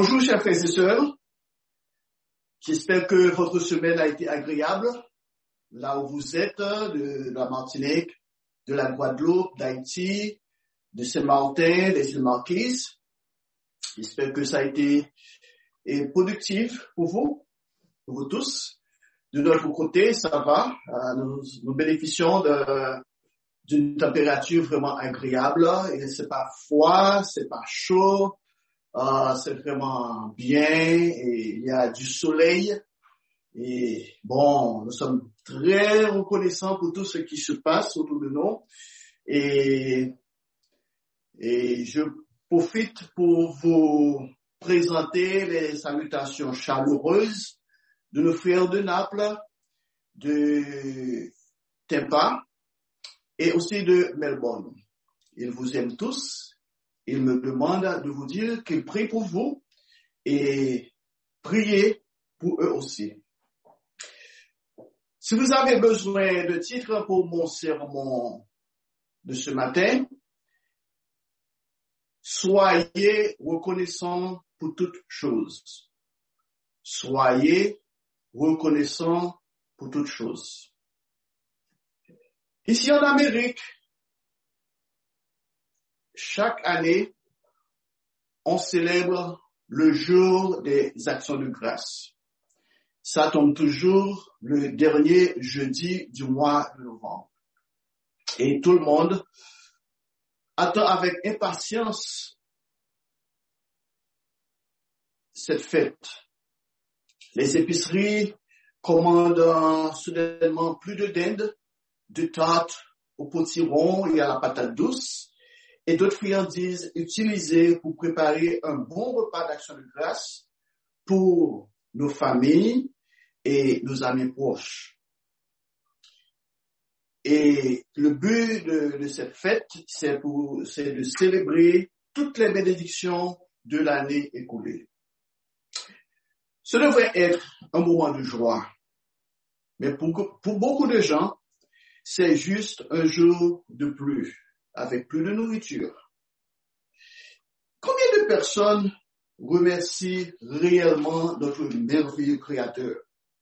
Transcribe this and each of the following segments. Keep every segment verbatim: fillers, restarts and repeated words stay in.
Bonjour chers frères et sœurs, j'espère que votre semaine a été agréable, là où vous êtes, de la Martinique, de la Guadeloupe, d'Haïti, de Saint-Martin, des îles Marquises. J'espère que ça a été productif pour vous, pour vous tous. De notre côté, ça va, nous, nous bénéficions de, d'une température vraiment agréable, et c'est pas froid, c'est pas chaud. Uh, c'est vraiment bien et il y a du soleil et bon, nous sommes très reconnaissants pour tout ce qui se passe autour de nous et, et je profite pour vous présenter les salutations chaleureuses de nos frères de Naples, de Tampa et aussi de Melbourne. Ils vous aiment tous. Il me demande de vous dire qu'il prie pour vous et priez pour eux aussi. Si vous avez besoin de titres pour mon sermon de ce matin, soyez reconnaissants pour toutes choses. Soyez reconnaissants pour toutes choses. Ici en Amérique, chaque année, on célèbre le jour des actions de grâce. Ça tombe toujours le dernier jeudi du mois de novembre. Et tout le monde attend avec impatience cette fête. Les épiceries commandent soudainement plus de dinde, de tartes au potiron et à la patate douce, et d'autres friandises utilisées pour préparer un bon repas d'action de grâce pour nos familles et nos amis proches. Et le but de, de cette fête, c'est, pour, c'est de célébrer toutes les bénédictions de l'année écoulée. Ce devrait être un moment de joie, mais pour, pour beaucoup de gens, c'est juste un jour de plus, avec plus de nourriture. Combien de personnes remercient réellement notre merveilleux Créateur?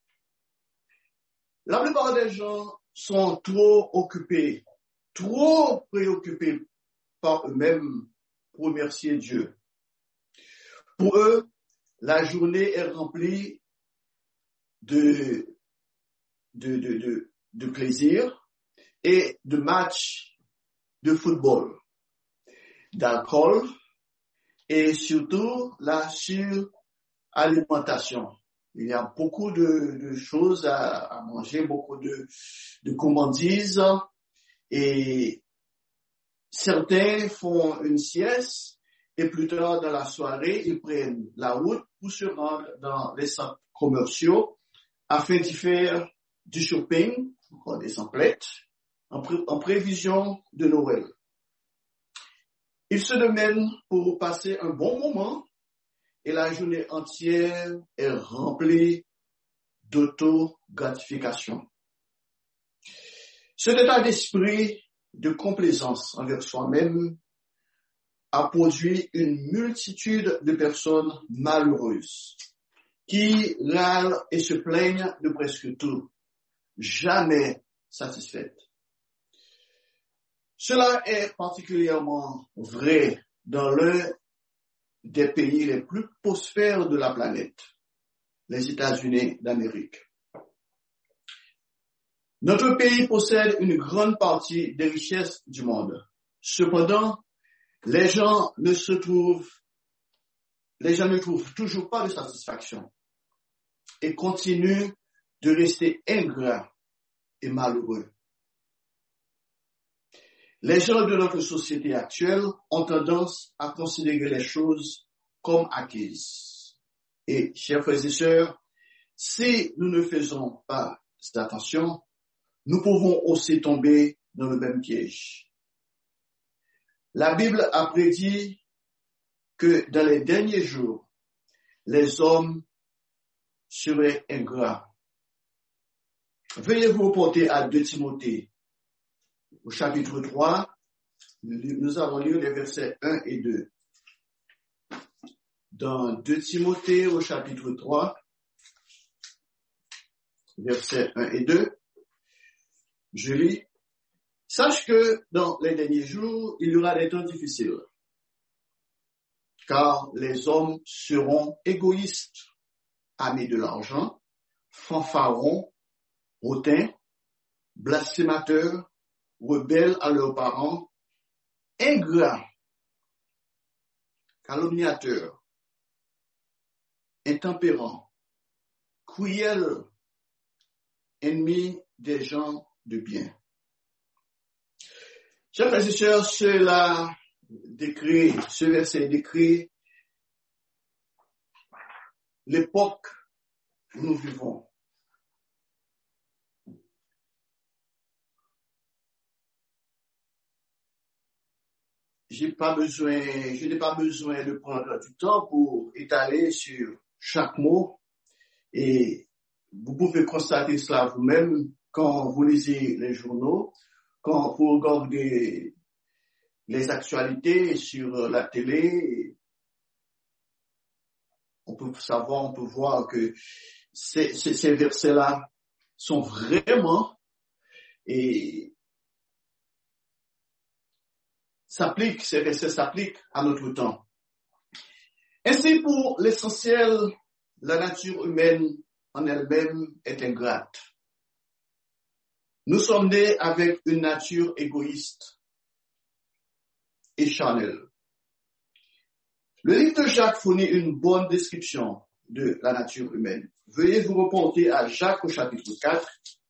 La plupart des gens sont trop occupés, trop préoccupés par eux-mêmes pour remercier Dieu. Pour eux, la journée est remplie de, de, de, de, de plaisir et de matchs de football, d'alcool et surtout la suralimentation. Il y a beaucoup de, de choses à, à manger, beaucoup de, de gourmandises et certains font une sieste et plus tard dans la soirée, ils prennent la route pour se rendre dans les centres commerciaux afin d'y faire du shopping, des emplettes, En, pré- en prévision de Noël. Ils se demènent pour passer un bon moment et la journée entière est remplie d'auto-gratification. Cet état d'esprit de complaisance envers soi-même a produit une multitude de personnes malheureuses qui râlent et se plaignent de presque tout, jamais satisfaites. Cela est particulièrement vrai dans l'un des pays les plus prospères de la planète, les États-Unis d'Amérique. Notre pays possède une grande partie des richesses du monde. Cependant, les gens ne se trouvent, les gens ne trouvent toujours pas de satisfaction et continuent de rester ingrats et malheureux. Les gens de notre société actuelle ont tendance à considérer les choses comme acquises. Et, chers frères et sœurs, si nous ne faisons pas attention, nous pouvons aussi tomber dans le même piège. La Bible a prédit que dans les derniers jours, les hommes seraient ingrats. Veuillez vous reporter à deux Timothée. Au chapitre trois, nous avons lu les versets un et deux. dans deux Timothée au chapitre trois, versets un et deux. Je lis. Sache que dans les derniers jours, il y aura des temps difficiles, car les hommes seront égoïstes, amis de l'argent, fanfarons, hautains, blasphémateurs, rebelles à leurs parents, ingrats, calomniateurs, intempérants, cruels, ennemis des gens de bien. Chers frères et sœurs, cela décrit, ce verset décrit l'époque où nous vivons. J'ai pas besoin, je n'ai pas besoin de prendre du temps pour étaler sur chaque mot, et vous pouvez constater cela vous-même quand vous lisez les journaux, quand vous regardez les actualités sur la télé. On peut savoir, on peut voir que ces, ces, ces versets-là sont vraiment et s'appliquent, ces versets s'appliquent à notre temps. Ainsi, pour l'essentiel, la nature humaine en elle-même est ingrate. Nous sommes nés avec une nature égoïste et charnelle. Le livre de Jacques fournit une bonne description de la nature humaine. Veuillez vous reporter à Jacques au chapitre quatre.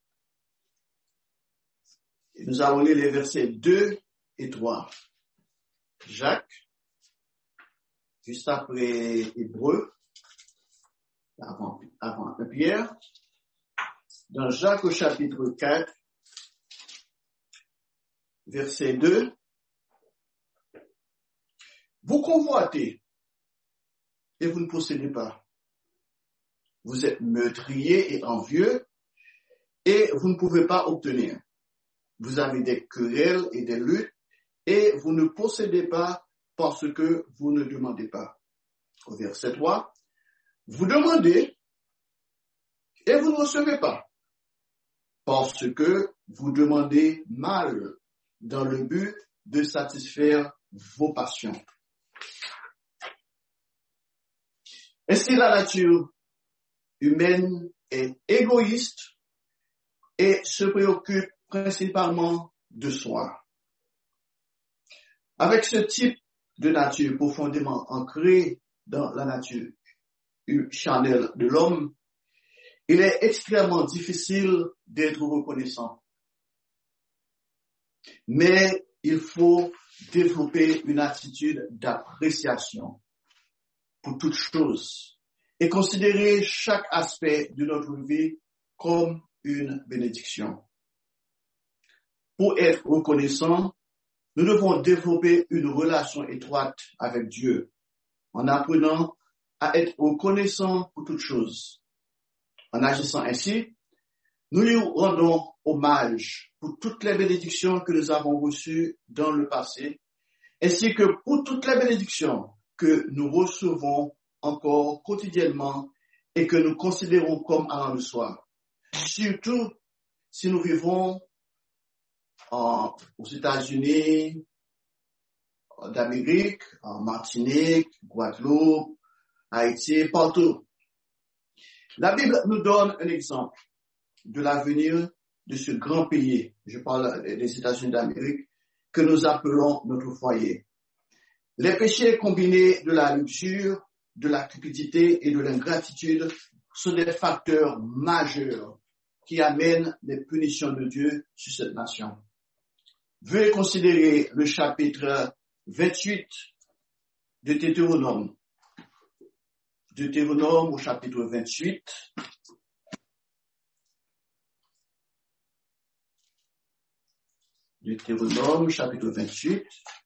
Et nous allons lire les versets deux et trois. Jacques, juste après Hébreu, avant, avant Pierre, dans Jacques au chapitre quatre, verset deux, vous convoitez et vous ne possédez pas. Vous êtes meurtriers et envieux et vous ne pouvez pas obtenir. Vous avez des querelles et des luttes et vous ne possédez pas parce que vous ne demandez pas. Au verset trois, vous demandez et vous ne recevez pas parce que vous demandez mal dans le but de satisfaire vos passions. Ainsi, la nature humaine est égoïste et se préoccupe principalement de soi. Avec ce type de nature profondément ancrée dans la nature charnelle de l'homme, il est extrêmement difficile d'être reconnaissant. Mais il faut développer une attitude d'appréciation pour toute chose et considérer chaque aspect de notre vie comme une bénédiction. Pour être reconnaissant, nous devons développer une relation étroite avec Dieu en apprenant à être reconnaissant pour toute chose. En agissant ainsi, nous lui rendons hommage pour toutes les bénédictions que nous avons reçues dans le passé, ainsi que pour toutes les bénédictions que nous recevons encore quotidiennement et que nous considérons comme allant le soir. Surtout si nous vivons en, aux États-Unis d'Amérique, en Martinique, Guadeloupe, Haïti, partout. La Bible nous donne un exemple de l'avenir de ce grand pays, je parle des États-Unis d'Amérique, que nous appelons notre foyer. Les péchés combinés de la luxure, de la cupidité et de l'ingratitude sont des facteurs majeurs qui amènent les punitions de Dieu sur cette nation. Veuillez considérer le chapitre vingt-huit de Deutéronome. Deutéronome au chapitre vingt-huit. Deutéronome, chapitre vingt-huit.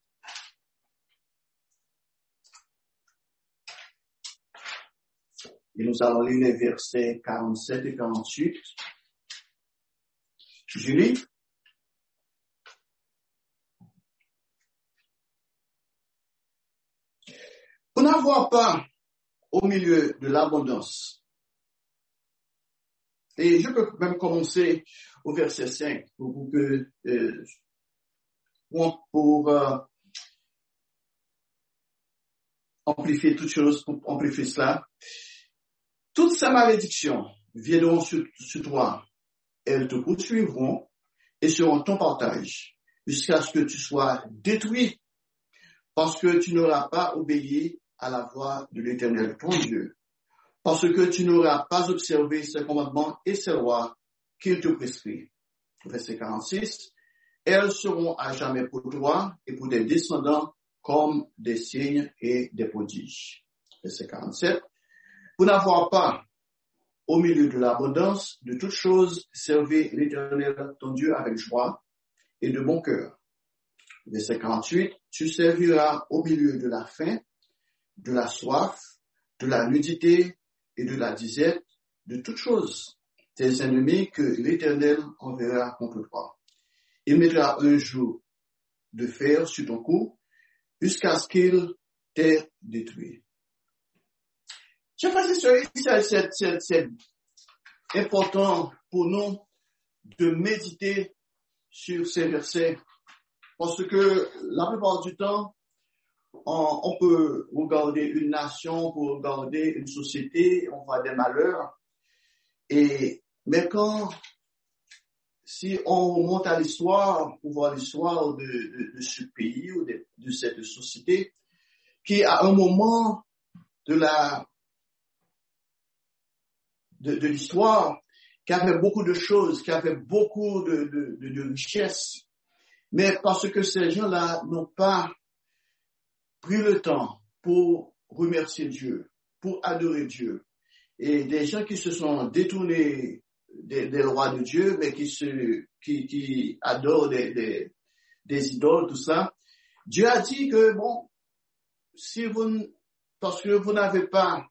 Et nous allons lire les versets quarante-sept et quarante-huit. Je lis. Pour n'avoir pas au milieu de l'abondance. Et je peux même commencer au verset cinq pour que euh, pour, pour euh, amplifier toute chose, pour amplifier cela. Toutes ces malédictions viendront sur, sur toi. Elles te poursuivront et seront ton partage jusqu'à ce que tu sois détruit parce que tu n'auras pas obéi à la voix de l'Éternel, ton Dieu, parce que tu n'auras pas observé ses commandements et ses lois qu'il te prescrit. Verset quarante-six. Elles seront à jamais pour toi et pour tes descendants comme des signes et des prodiges. Verset quarante-sept. Pour n'avoir pas, au milieu de l'abondance de toutes choses, servi l'Éternel, ton Dieu, avec joie et de bon cœur. Verset quarante-huit. Tu serviras au milieu de la faim, de la soif, de la nudité et de la disette, de toutes choses, tes ennemis que l'Éternel enverra contre toi. Il mettra un joug de fer sur ton cou jusqu'à ce qu'il t'ait détruit. Je pense que c'est, c'est, c'est important pour nous de méditer sur ces versets parce que la plupart du temps, on, on peut regarder une nation, on peut regarder une société, on voit des malheurs. Et, mais quand, si on remonte à l'histoire, pour voir l'histoire de, de, de ce pays ou de, de cette société, qui à un moment de la, de, de l'histoire, qui avait beaucoup de choses, qui avait beaucoup de, de, de, de richesses, mais parce que ces gens-là n'ont pas pris le temps pour remercier Dieu, pour adorer Dieu. Et des gens qui se sont détournés des, des lois de Dieu, mais qui se, qui, qui adorent des, des, des idoles, tout ça. Dieu a dit que bon, si vous, parce que vous n'avez pas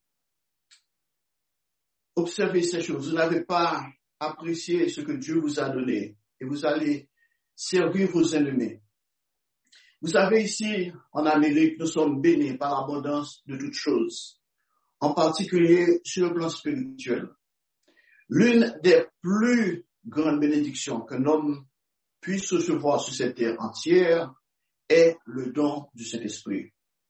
observé ces choses, vous n'avez pas apprécié ce que Dieu vous a donné, et vous allez servir vos ennemis. Vous savez, ici, en Amérique, nous sommes bénis par l'abondance de toutes choses, en particulier sur le plan spirituel. L'une des plus grandes bénédictions qu'un homme puisse recevoir sur cette terre entière est le don du Saint-Esprit.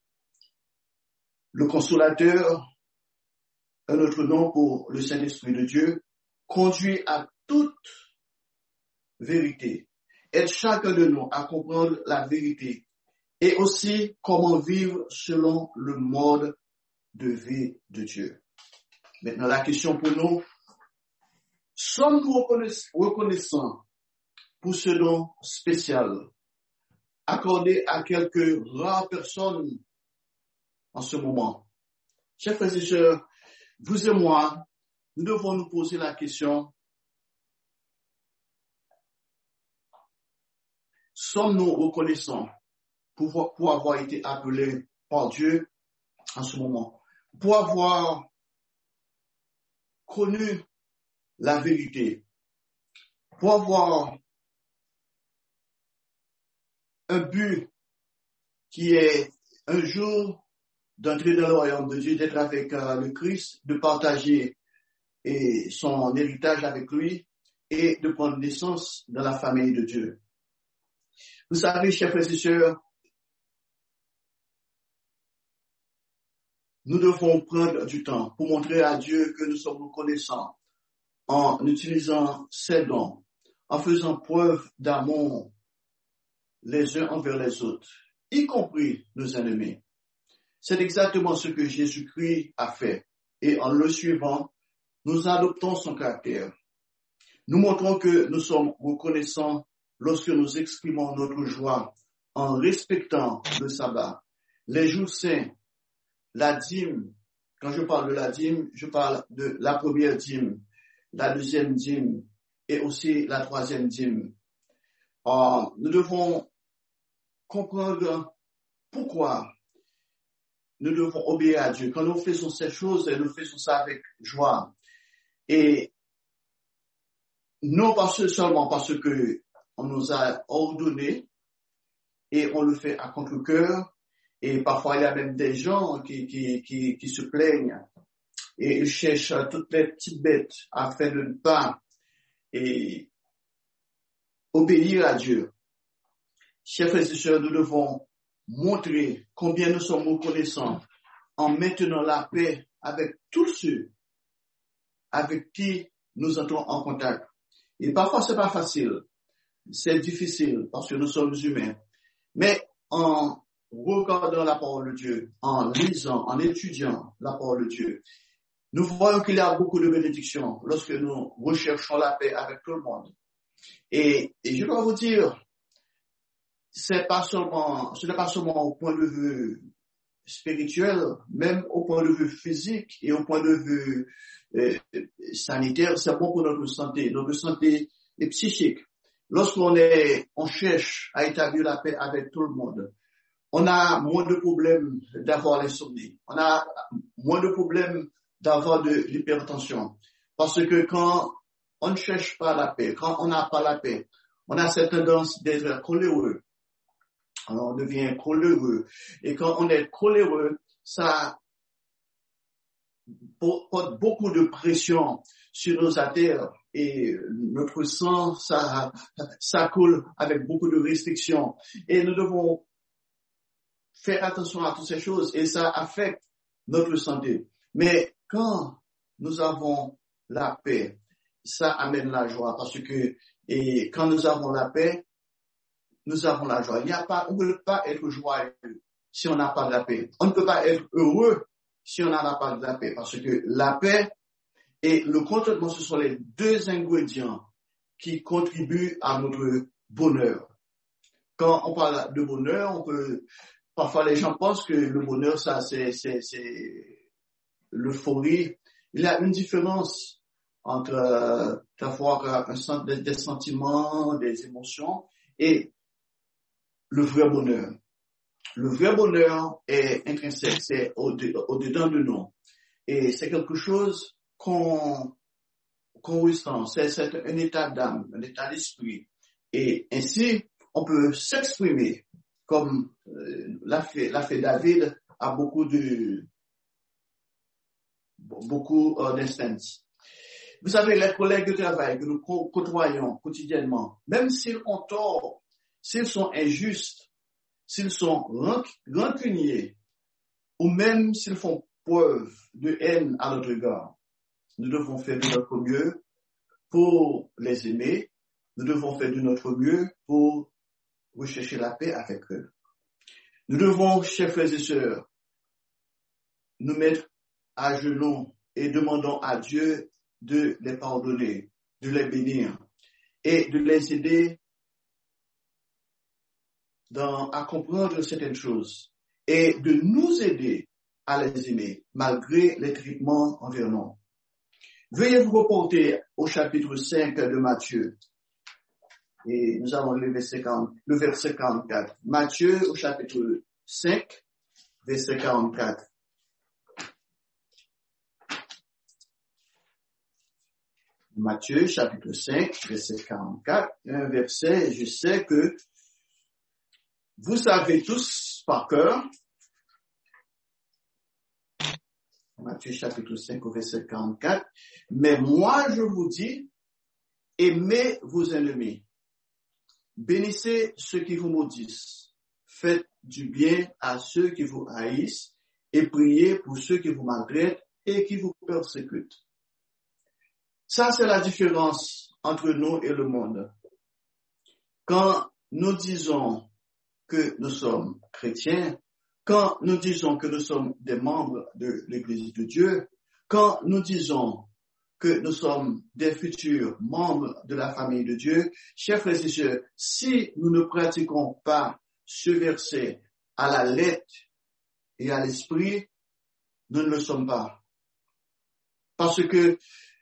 Le Consolateur, un autre nom pour le Saint-Esprit de Dieu, conduit à toute vérité. Aide chacun de nous à comprendre la vérité et aussi comment vivre selon le mode de vie de Dieu. Maintenant, la question pour nous, sommes-nous reconnaissants pour ce don spécial accordé à quelques rares personnes en ce moment? Chers frères et sœurs, vous et moi, nous devons nous poser la question, sommes-nous reconnaissants pour, pour avoir été appelés par Dieu en ce moment, pour avoir connu la vérité, pour avoir un but qui est un jour d'entrer dans le royaume de Dieu, d'être avec euh, le Christ, de partager et son héritage avec lui et de prendre naissance dans la famille de Dieu. Vous savez, chers frères et sœurs, nous devons prendre du temps pour montrer à Dieu que nous sommes reconnaissants en utilisant ses dons, en faisant preuve d'amour les uns envers les autres, y compris nos ennemis. C'est exactement ce que Jésus-Christ a fait. Et en le suivant, nous adoptons son caractère. Nous montrons que nous sommes reconnaissants lorsque nous exprimons notre joie en respectant le sabbat, les jours saints, la dîme. Quand je parle de la dîme, je parle de la première dîme, la deuxième dîme et aussi la troisième dîme. Alors, nous devons comprendre pourquoi nous devons obéir à Dieu. Quand nous faisons ces choses, nous faisons ça avec joie. Et non parce, seulement parce que on nous a ordonné et on le fait à contre-cœur Et parfois, il y a même des gens qui, qui, qui, qui se plaignent et ils cherchent toutes les petites bêtes afin de ne pas et, obéir à Dieu. Chers frères et sœurs, nous devons montrer combien nous sommes reconnaissants en maintenant la paix avec tous ceux avec qui nous entrons en contact. Et parfois, c'est pas facile. C'est difficile parce que nous sommes humains. Mais en regardant la parole de Dieu, en lisant, en étudiant la parole de Dieu, nous voyons qu'il y a beaucoup de bénédictions lorsque nous recherchons la paix avec tout le monde. Et, et je dois vous dire, c'est pas seulement, ce n'est pas seulement au point de vue spirituel, même au point de vue physique et au point de vue euh, sanitaire, c'est bon pour notre santé, notre santé est psychique. Lorsqu'on est, on cherche à établir la paix avec tout le monde, on a moins de problèmes d'avoir l'insomnie, on a moins de problèmes d'avoir de l'hypertension. Parce que quand on ne cherche pas la paix, quand on n'a pas la paix, on a cette tendance d'être coléreux. Alors on devient coléreux. Et quand on est coléreux, ça porte beaucoup de pression sur nos artères et notre sang, ça, ça coule avec beaucoup de restrictions. Et nous devons faire attention à toutes ces choses et ça affecte notre santé. Mais quand nous avons la paix, ça amène la joie parce que et quand nous avons la paix, nous avons la joie. Il n'y a pas, on ne peut pas être joyeux si on n'a pas de la paix. On ne peut pas être heureux si on n'a pas de la paix parce que la paix et le contentement, ce sont les deux ingrédients qui contribuent à notre bonheur. Quand on parle de bonheur, on peut, parfois les gens pensent que le bonheur, ça, c'est, c'est, c'est l'euphorie. Il y a une différence entre euh, avoir un, des, des sentiments, des émotions et le vrai bonheur. Le vrai bonheur est intrinsèque, c'est au-dedans de nous. Et c'est quelque chose qu'on, qu'on ressent, c'est, c'est un état d'âme, un état d'esprit. Et ainsi, on peut s'exprimer comme euh, l'a fait, l'a fait David a beaucoup de, beaucoup euh, d'instances. Vous savez, les collègues de travail que nous côtoyons quotidiennement, même s'ils ont tort, s'ils sont injustes, s'ils sont rancuniers, ou même s'ils font preuve de haine à notre égard, nous devons faire de notre mieux pour les aimer, nous devons faire de notre mieux pour rechercher la paix avec eux. Nous devons, chers frères et sœurs, nous mettre à genoux et demandons à Dieu de les pardonner, de les bénir et de les aider dans, à comprendre certaines choses et de nous aider à les aimer malgré les traitements envers nous. Veuillez vous reporter au chapitre cinq de Matthieu. Et nous avons le verset quarante, le verset quarante-quatre. Matthieu au chapitre cinq, verset quarante-quatre. Matthieu chapitre cinq, verset quarante-quatre. Un verset, je sais que vous savez tous par cœur. Matthieu chapitre cinq, verset quarante-quatre. Mais moi je vous dis, aimez vos ennemis. Bénissez ceux qui vous maudissent. Faites du bien à ceux qui vous haïssent et priez pour ceux qui vous maltraitent et qui vous persécutent. Ça, c'est la différence entre nous et le monde. Quand nous disons que nous sommes chrétiens, quand nous disons que nous sommes des membres de l'Église de Dieu, quand nous disons que nous sommes des futurs membres de la famille de Dieu, chers frères et sœurs, si nous ne pratiquons pas ce verset à la lettre et à l'esprit, nous ne le sommes pas. Parce que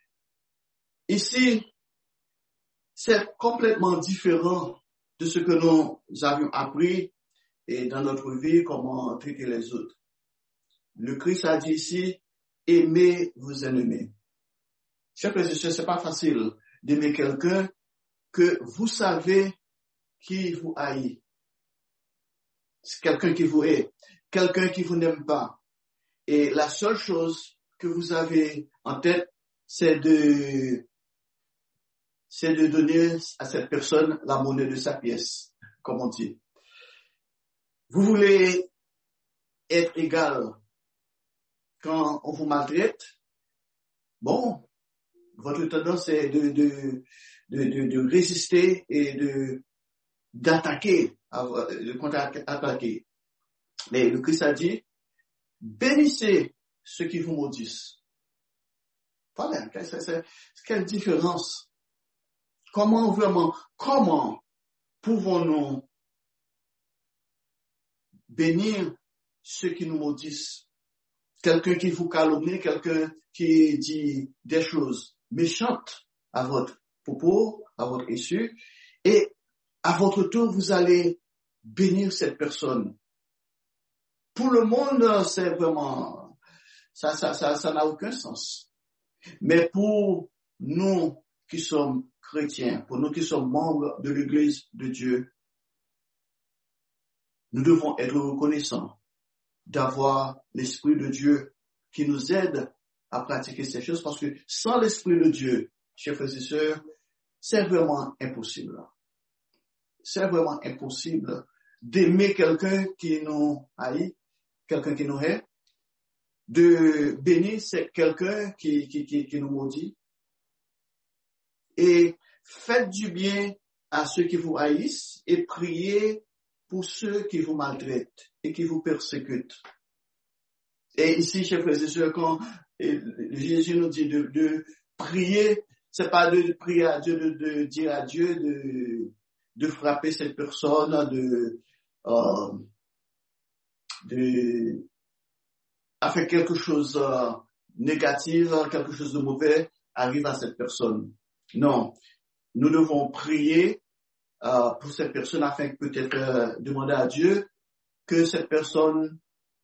ici, c'est complètement différent de ce que nous avions appris et dans notre vie, comment traiter les autres. Le Christ a dit ici, aimez vos ennemis. Chers frères et sœurs, c'est pas facile d'aimer quelqu'un que vous savez qui vous haït. C'est quelqu'un qui vous hait. quelqu'un qui vous n'aime pas. Et la seule chose que vous avez en tête, c'est de, c'est de donner à cette personne la monnaie de sa pièce, comme on dit. Vous voulez être égal quand on vous maltraite. Bon, votre tendance est de, de, de, de, de résister et de, d'attaquer, de contre-attaquer. Mais le Christ a dit, bénissez ceux qui vous maudissent. Voilà, c'est, c'est, quelle différence. Comment vraiment, comment pouvons-nous bénir ceux qui nous maudissent? Quelqu'un qui vous calomnie, quelqu'un qui dit des choses méchantes à votre propos, à votre issue, et à votre tour, vous allez bénir cette personne. Pour le monde, c'est vraiment, ça, ça, ça, ça n'a aucun sens. Mais pour nous qui sommes chrétiens, pour nous qui sommes membres de l'Église de Dieu, nous devons être reconnaissants d'avoir l'Esprit de Dieu qui nous aide à pratiquer ces choses, parce que sans l'Esprit de Dieu, chers frères et sœurs, c'est vraiment impossible. C'est vraiment impossible d'aimer quelqu'un qui nous haït, quelqu'un qui nous hait, de bénir quelqu'un qui, qui, qui, qui nous maudit. Et faites du bien à ceux qui vous haïssent et priez pour ceux qui vous maltraitent et qui vous persécutent. Et ici, chers frères et sœurs, quand Jésus nous dit de, de prier, c'est pas de prier à Dieu, de, de dire à Dieu de, de frapper cette personne, de, euh, de, à faire quelque chose euh, négatif, quelque chose de mauvais arrive à cette personne. Non, nous devons prier euh, pour cette personne afin que peut-être euh, demander à Dieu que cette personne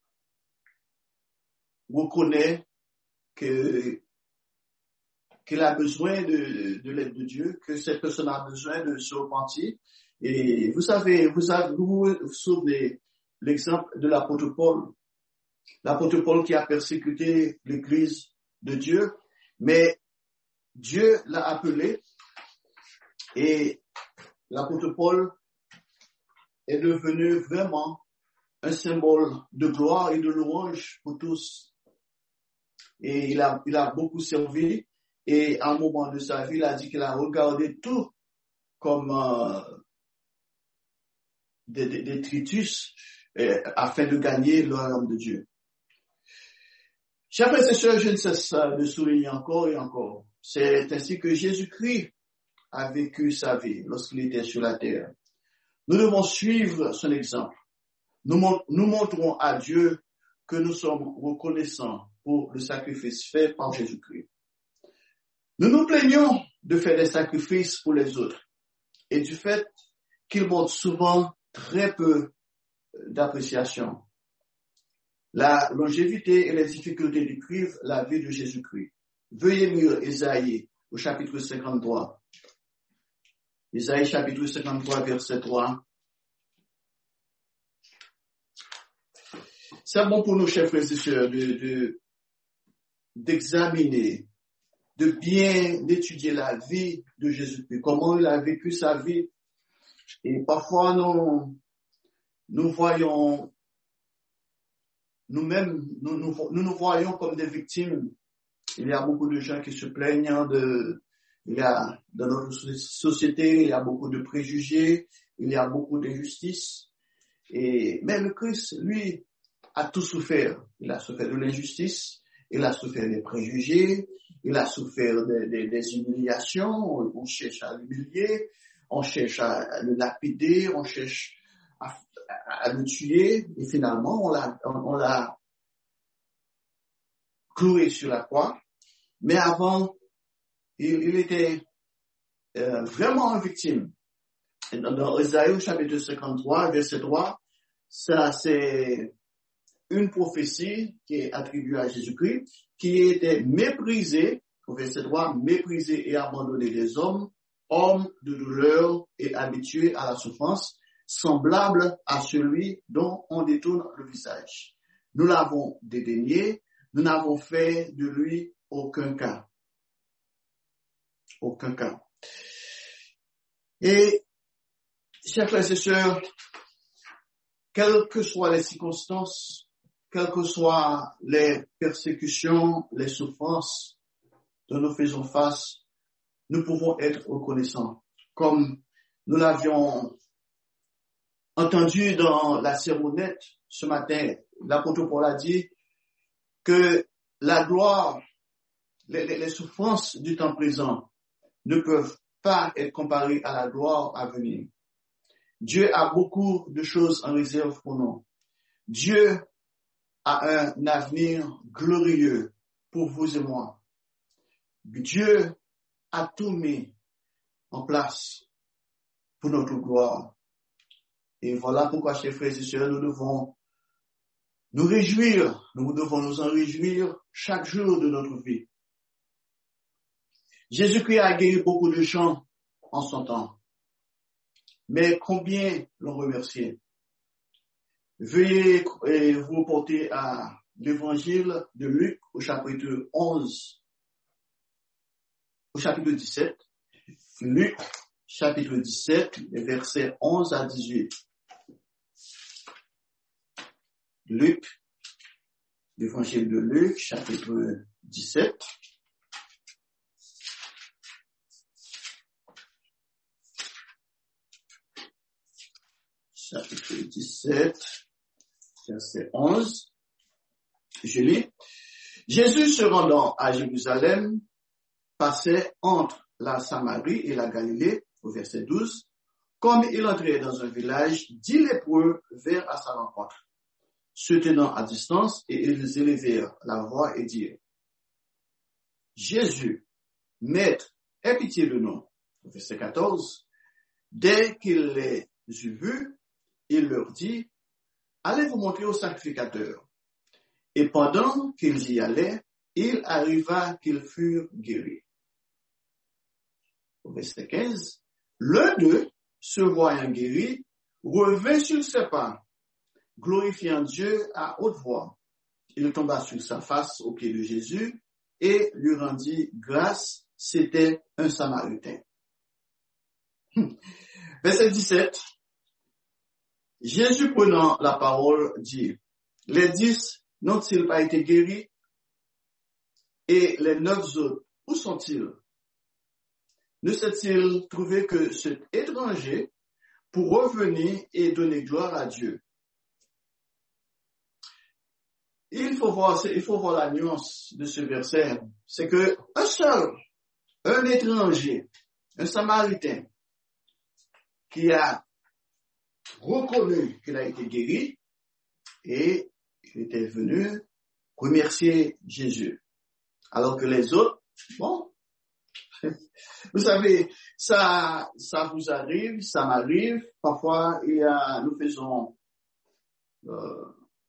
reconnaît que qu'il a besoin de, de l'aide de Dieu, que cette personne a besoin de se repentir. Et vous savez, vous avez, vous vous souvenez l'exemple de l'apôtre Paul, l'apôtre Paul qui a persécuté l'Église de Dieu, mais Dieu l'a appelé et l'apôtre Paul est devenu vraiment un symbole de gloire et de louange pour tous. Et il a, il a beaucoup servi. Et à un moment de sa vie, il a dit qu'il a regardé tout comme euh, des, des, des tritus euh, afin de gagner le royaume de Dieu. Chers frères et sœurs, je ne cesse de souligner encore et encore. C'est ainsi que Jésus-Christ a vécu sa vie lorsqu'il était sur la terre. Nous devons suivre son exemple. Nous, nous montrons à Dieu que nous sommes reconnaissants pour le sacrifice fait par Jésus-Christ. Nous nous plaignons de faire des sacrifices pour les autres et du fait qu'ils montrent souvent très peu d'appréciation. La longévité et les difficultés décrivent la vie de Jésus-Christ. Veuillez lire Ésaïe au chapitre cinquante-trois. Ésaïe chapitre cinquante-trois, verset trois. C'est bon pour nous, chers frères et sœurs, de, de, d'examiner, de bien étudier la vie de Jésus-Christ, comment il a vécu sa vie. Et parfois, nous, nous voyons, nous-mêmes, nous nous, nous nous voyons comme des victimes. Il y a beaucoup de gens qui se plaignent de, il y a, dans notre société, il y a beaucoup de préjugés, il y a beaucoup d'injustice. Et, mais le Christ, lui, a tout souffert. Il a souffert de l'injustice, il a souffert des préjugés, il a souffert des, des, des humiliations, on, on cherche à l'humilier, on cherche à le lapider, on cherche à, à, à le tuer, et finalement, on l'a, on, on l'a cloué sur la croix. Mais avant, il, il était euh, vraiment une victime. Et dans, dans Ésaïe, chapitre cinquante-trois, verset trois, ça c'est une prophétie qui est attribuée à Jésus-Christ, qui était méprisé, au verset trois, méprisé et abandonné des hommes, hommes de douleur et habitués à la souffrance. semblable à celui dont on détourne le visage. Nous l'avons dédaigné, nous n'avons fait de lui aucun cas. Aucun cas. Et, chers frères et sœurs, quelles que soient les circonstances, quelles que soient les persécutions, les souffrances dont nous faisons face, nous pouvons être reconnaissants. Comme nous l'avions entendu dans la sermonnette ce matin, l'apôtre Paul a dit que la gloire, les, les, les souffrances du temps présent ne peuvent pas être comparées à la gloire à venir. Dieu a beaucoup de choses en réserve pour nous. Dieu a un avenir glorieux pour vous et moi. Dieu a tout mis en place pour notre gloire. Et voilà pourquoi, chers frères et sœurs, nous devons nous réjouir, nous devons nous en réjouir chaque jour de notre vie. Jésus-Christ a guéri beaucoup de gens en son temps. Mais combien l'ont remercié? Veuillez vous porter à l'évangile de Luc au chapitre onze, au chapitre dix-sept. Luc, chapitre dix-sept, les versets onze à dix-huit. Luc, l'évangile de Luc, chapitre dix-sept. Chapitre dix-sept, verset onze. Je lis. Jésus se rendant à Jérusalem passait entre la Samarie et la Galilée, au verset douze. Comme il entrait dans un village, dix lépreux vinrent à sa rencontre, se tenant à distance, et ils élevèrent la voix et dirent: Jésus, Maître, aie pitié de nous. Au verset quatorze. Dès qu'il les eut vus, il leur dit: allez vous montrer au sacrificateur. Et pendant qu'ils y allaient, il arriva qu'ils furent guéris. Au verset quinze, l'un d'eux, se voyant guéri, revint sur ses pas, glorifiant Dieu à haute voix. Il tomba sur sa face aux pieds de Jésus et lui rendit grâce. C'était un Samaritain. Verset dix-sept. Jésus prenant la parole dit: les dix n'ont-ils pas été guéris? Et les neuf autres, où sont-ils? Ne s'est-il trouvé que cet étranger pour revenir et donner gloire à Dieu? Il faut voir, il faut voir la nuance de ce verset. C'est que un seul, un étranger, un Samaritain, qui a reconnu qu'il a été guéri et il était venu remercier Jésus. Alors que les autres, bon, vous savez, ça, ça vous arrive, ça m'arrive. Parfois, il y a, nous faisons euh,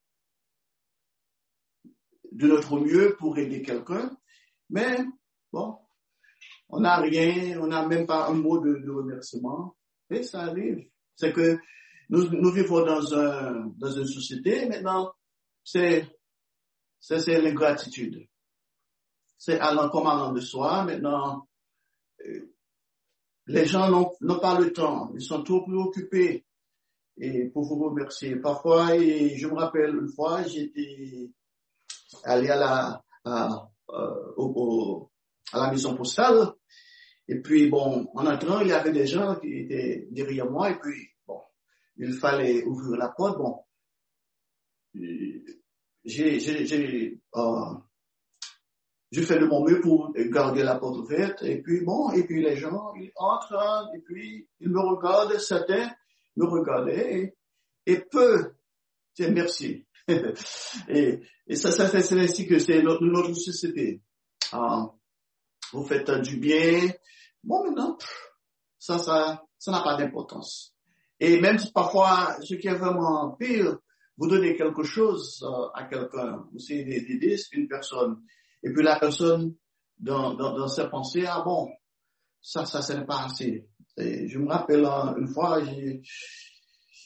de notre mieux pour aider quelqu'un, mais bon, on n'a rien, on n'a même pas un mot de, de remerciement. Et ça arrive. C'est que nous, nous vivons dans un, dans une société, maintenant, c'est, c'est, c'est l'ingratitude. C'est allant comme allant de soi. Maintenant, euh, les gens n'ont, n'ont pas le temps. Ils sont trop préoccupés et pour vous remercier. Parfois, et je me rappelle une fois, j'étais allé à la, à, euh, au, au, à la maison postale. Et puis, bon, en entrant, il y avait des gens qui étaient derrière moi. Et puis, bon, il fallait ouvrir la porte. Bon, j'ai, j'ai, j'ai, euh, je fais de mon mieux pour garder la porte ouverte. Et puis, bon, et puis les gens, ils entrent. Et puis, ils me regardent. Certains me regardaient. Et, et peu, c'est merci. et, et ça, ça fait, c'est ainsi que c'est notre, notre société. Euh, vous faites du bien. Bon, maintenant, ça, ça, ça n'a pas d'importance. Et même si parfois, ce qui est vraiment pire, vous donnez quelque chose euh, à quelqu'un, vous essayez d'aider une personne, et puis la personne, dans, dans, dans ses pensées, ah bon, ça, ça, ça n'est pas assez. Et je me rappelle une fois, j'ai,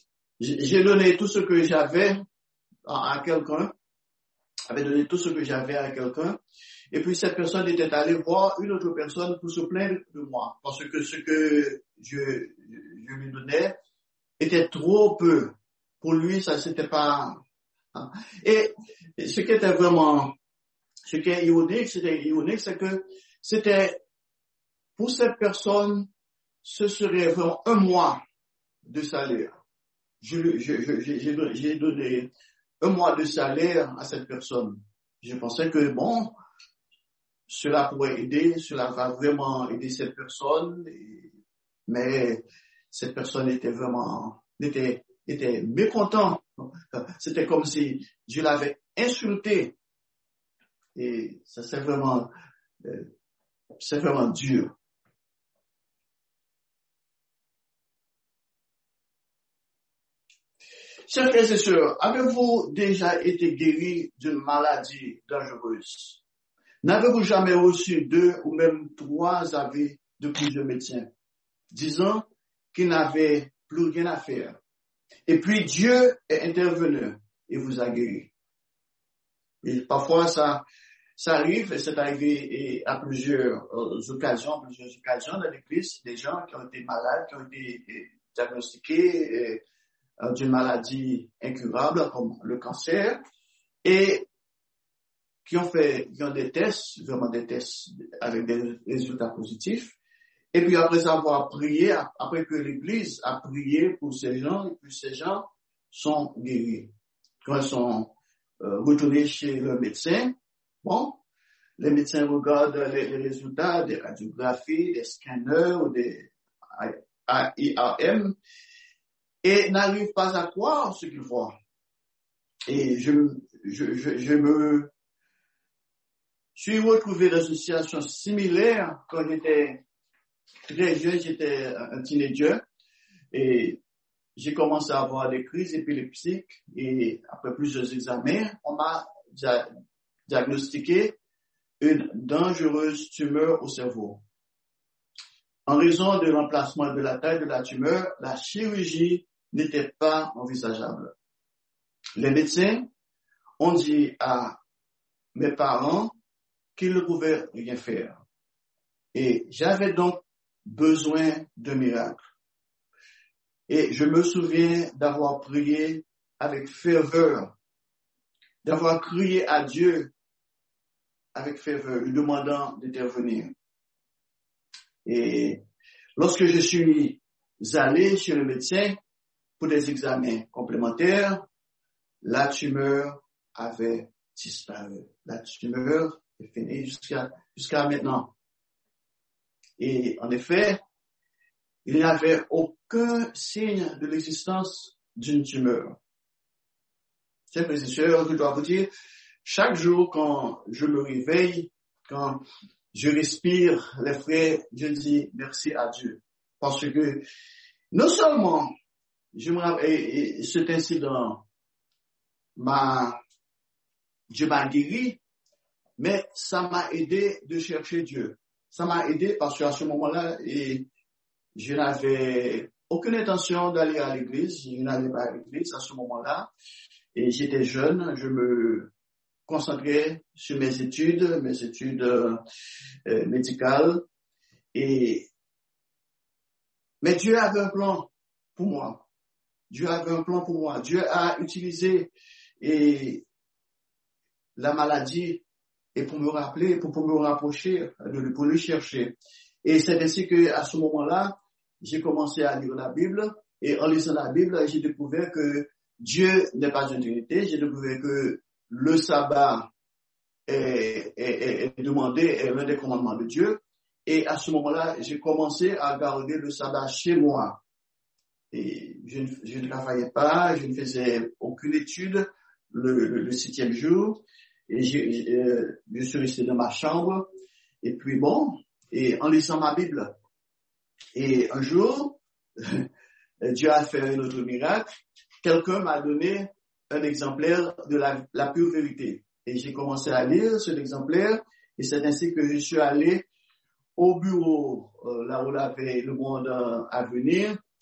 j'ai donné tout ce que j'avais à, à quelqu'un, avait donné tout ce que j'avais à quelqu'un, et puis cette personne était allée voir une autre personne pour se plaindre de moi, parce que ce que je, je lui donnais était trop peu. Pour lui, ça c'était pas... Et ce qui était vraiment, ce qui est ironique, c'était ironique, c'est que c'était, pour cette personne, ce serait vraiment un mois de salaire. Je, je, je, j'ai, j'ai donné un mois de salaire à cette personne. Je pensais que, bon, cela pourrait aider, cela va vraiment aider cette personne, mais cette personne était vraiment, était, était mécontent. C'était comme si je l'avais insulté. Et ça, c'est vraiment, euh, c'est vraiment dur. Chers frères et sœurs, avez-vous déjà été guéri d'une maladie dangereuse? N'avez-vous jamais reçu deux ou même trois avis de plusieurs médecins disant qu'ils n'avaient plus rien à faire? Et puis Dieu est intervenu et vous a guéri. Et parfois ça, ça arrive, et c'est arrivé à plusieurs euh, occasions, plusieurs occasions dans l'église, des gens qui ont été malades, qui ont été et, diagnostiqués et, euh, d'une maladie incurable comme le cancer, et qui ont fait, qui ont des tests, vraiment des tests avec des résultats positifs. Et puis après avoir prié, après que l'église a prié pour ces gens, et puis ces gens sont guéris. Quand ils sont euh, retournés chez le médecin, bon, les médecins regardent les, les résultats des radiographies, des scanners ou des I R M et n'arrivent pas à croire ce qu'ils voient. Et je, je, je, je me suis retrouvé dans une situation similaire quand j'étais très jeune, j'étais un teenager et j'ai commencé à avoir des crises épileptiques et après plusieurs examens, on m'a dia- diagnostiqué une dangereuse tumeur au cerveau. En raison de l'emplacement de la taille de la tumeur, la chirurgie n'était pas envisageable. Les médecins ont dit à mes parents qu'ils ne pouvaient rien faire. Et j'avais donc besoin d'un miracle. Et je me souviens d'avoir prié avec ferveur, d'avoir crié à Dieu avec ferveur, lui demandant d'intervenir. Et lorsque je suis allé chez le médecin pour des examens complémentaires, la tumeur avait disparu. La tumeur est finie jusqu'à, jusqu'à maintenant. Et en effet, il n'y avait aucun signe de l'existence d'une tumeur. Chers frères et sœurs, je dois vous dire, chaque jour quand je me réveille, quand je respire les frères, je dis merci à Dieu. Parce que non seulement je me rappelle, cet incident m'a, Dieu m'a guéri, mais ça m'a aidé de chercher Dieu. Ça m'a aidé parce qu'à ce moment-là, et je n'avais aucune intention d'aller à l'église. Je n'allais pas à l'église à ce moment-là. Et j'étais jeune, je me concentrais sur mes études, mes études euh, médicales. Et mais Dieu avait un plan pour moi. Dieu avait un plan pour moi. Dieu a utilisé et la maladie et pour me rappeler, pour, pour me rapprocher, de, pour le chercher. Et c'est ainsi que à ce moment-là, j'ai commencé à lire la Bible. Et en lisant la Bible, j'ai découvert que Dieu n'est pas une divinité. J'ai découvert que le sabbat est, est, est, est demandé, est l'un des commandements de Dieu. Et à ce moment-là, j'ai commencé à garder le sabbat chez moi. Et je ne, je ne travaillais pas, je ne faisais aucune étude le, le, le septième jour. Et je, je, je suis resté dans ma chambre. Et puis bon, et en lisant ma Bible. Et un jour, Dieu a fait un autre miracle. Quelqu'un m'a donné un exemplaire de la, la pure vérité. Et j'ai commencé à lire cet exemplaire. Et c'est ainsi que je suis allé au bureau, euh, là où il y avait le monde à venir,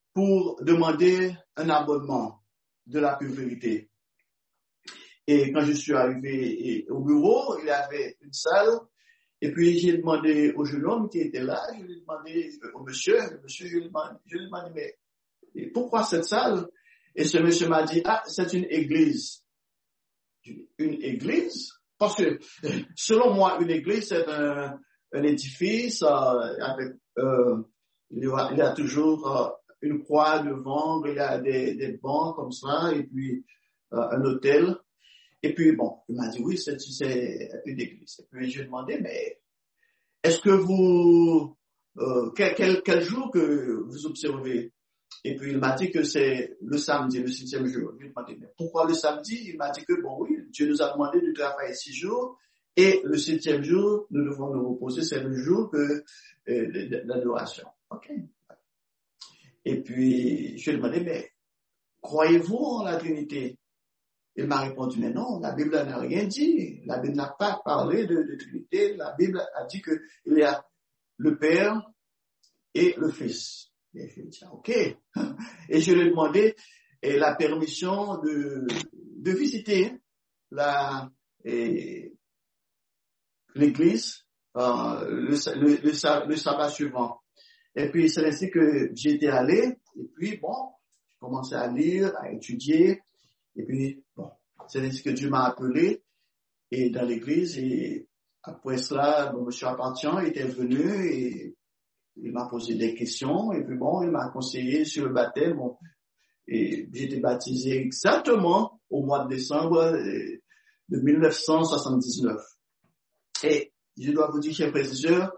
pour demander un abonnement de la pure vérité. Et quand je suis arrivé au bureau, il y avait une salle. Et puis, j'ai demandé au jeune homme qui était là, je lui ai demandé au monsieur, le monsieur, je lui ai demandé, je lui ai demandé, mais pourquoi cette salle? Et ce monsieur m'a dit, ah, c'est une église. Une église? Parce que, selon moi, une église, c'est un, un édifice, euh, avec, euh, il y a, il y a toujours euh, une croix devant, il y a des, des bancs comme ça, et puis euh, un autel. Et puis, bon, il m'a dit, oui, c'est, c'est une église. Et puis, je lui ai demandé, mais est-ce que vous, euh, quel, quel, quel jour que vous observez? Et puis, il m'a dit que c'est le samedi, le septième jour. Je lui ai demandé, mais pourquoi le samedi? Il m'a dit que, bon, oui, Dieu nous a demandé de travailler six jours, et le septième jour, nous devons nous reposer, c'est le jour que, euh, l'adoration. OK. Et puis, je lui ai demandé, mais croyez-vous en la Trinité? Il m'a répondu, mais non, la Bible n'a rien dit. La Bible n'a pas parlé de, de Trinité. La Bible a dit qu'il y a le Père et le Fils. Et je lui ai dit, OK. Et je lui ai demandé et la permission de, de visiter la, et, l'église euh, le, le, le, le sabbat suivant. Et puis, c'est ainsi que j'étais allé. Et puis, bon, j'ai commencé à lire, à étudier. Et puis, bon, c'est ainsi que Dieu m'a appelé et dans l'église. Et après cela, bon, M. Appartient était venu et il m'a posé des questions. Et puis, bon, il m'a conseillé sur le baptême. Bon, et j'ai été baptisé exactement au mois de décembre de mille neuf cent soixante-dix-neuf. Et je dois vous dire, chers frères et sœurs,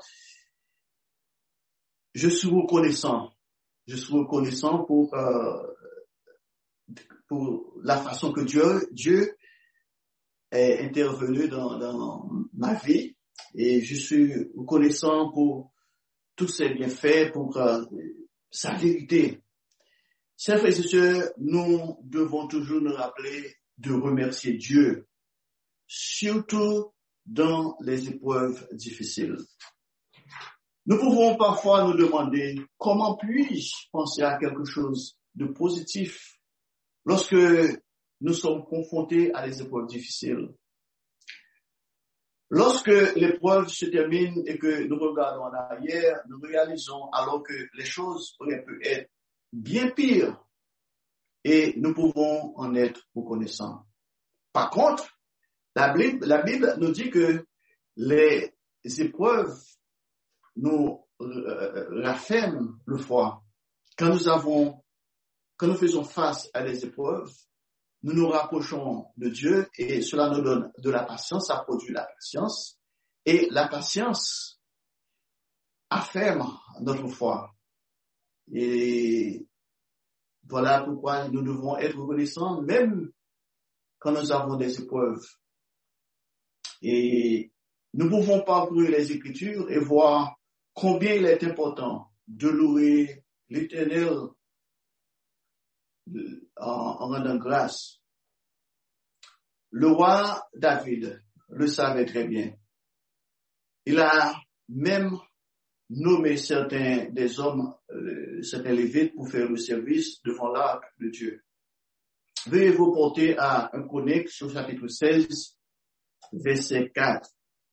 je suis reconnaissant. Je suis reconnaissant pour... Euh, pour la façon que Dieu, Dieu est intervenu dans, dans ma vie et je suis reconnaissant pour tous ses bienfaits, pour euh, sa vérité. Chers frères et sœurs, nous devons toujours nous rappeler de remercier Dieu, surtout dans les épreuves difficiles. Nous pouvons parfois nous demander comment puis-je penser à quelque chose de positif lorsque nous sommes confrontés à des épreuves difficiles. Lorsque l'épreuve se termine et que nous regardons en arrière, nous réalisons alors que les choses auraient pu être bien pires et nous pouvons en être reconnaissants. Par contre, la Bible, la Bible nous dit que les épreuves nous euh, rafferment le foi. Quand nous avons Quand nous faisons face à des épreuves, nous nous rapprochons de Dieu et cela nous donne de la patience, ça produit la patience. Et la patience afferme notre foi. Et voilà pourquoi nous devons être reconnaissants même quand nous avons des épreuves. Et nous pouvons parcourir les Écritures et voir combien il est important de louer l'Éternel En, en rendant grâce. Le roi David le savait très bien. Il a même nommé certains des hommes, euh, certains lévites pour faire le service devant l'arc de Dieu. Veuillez vous porter à un Chronique sur chapitre seize, verset quatre.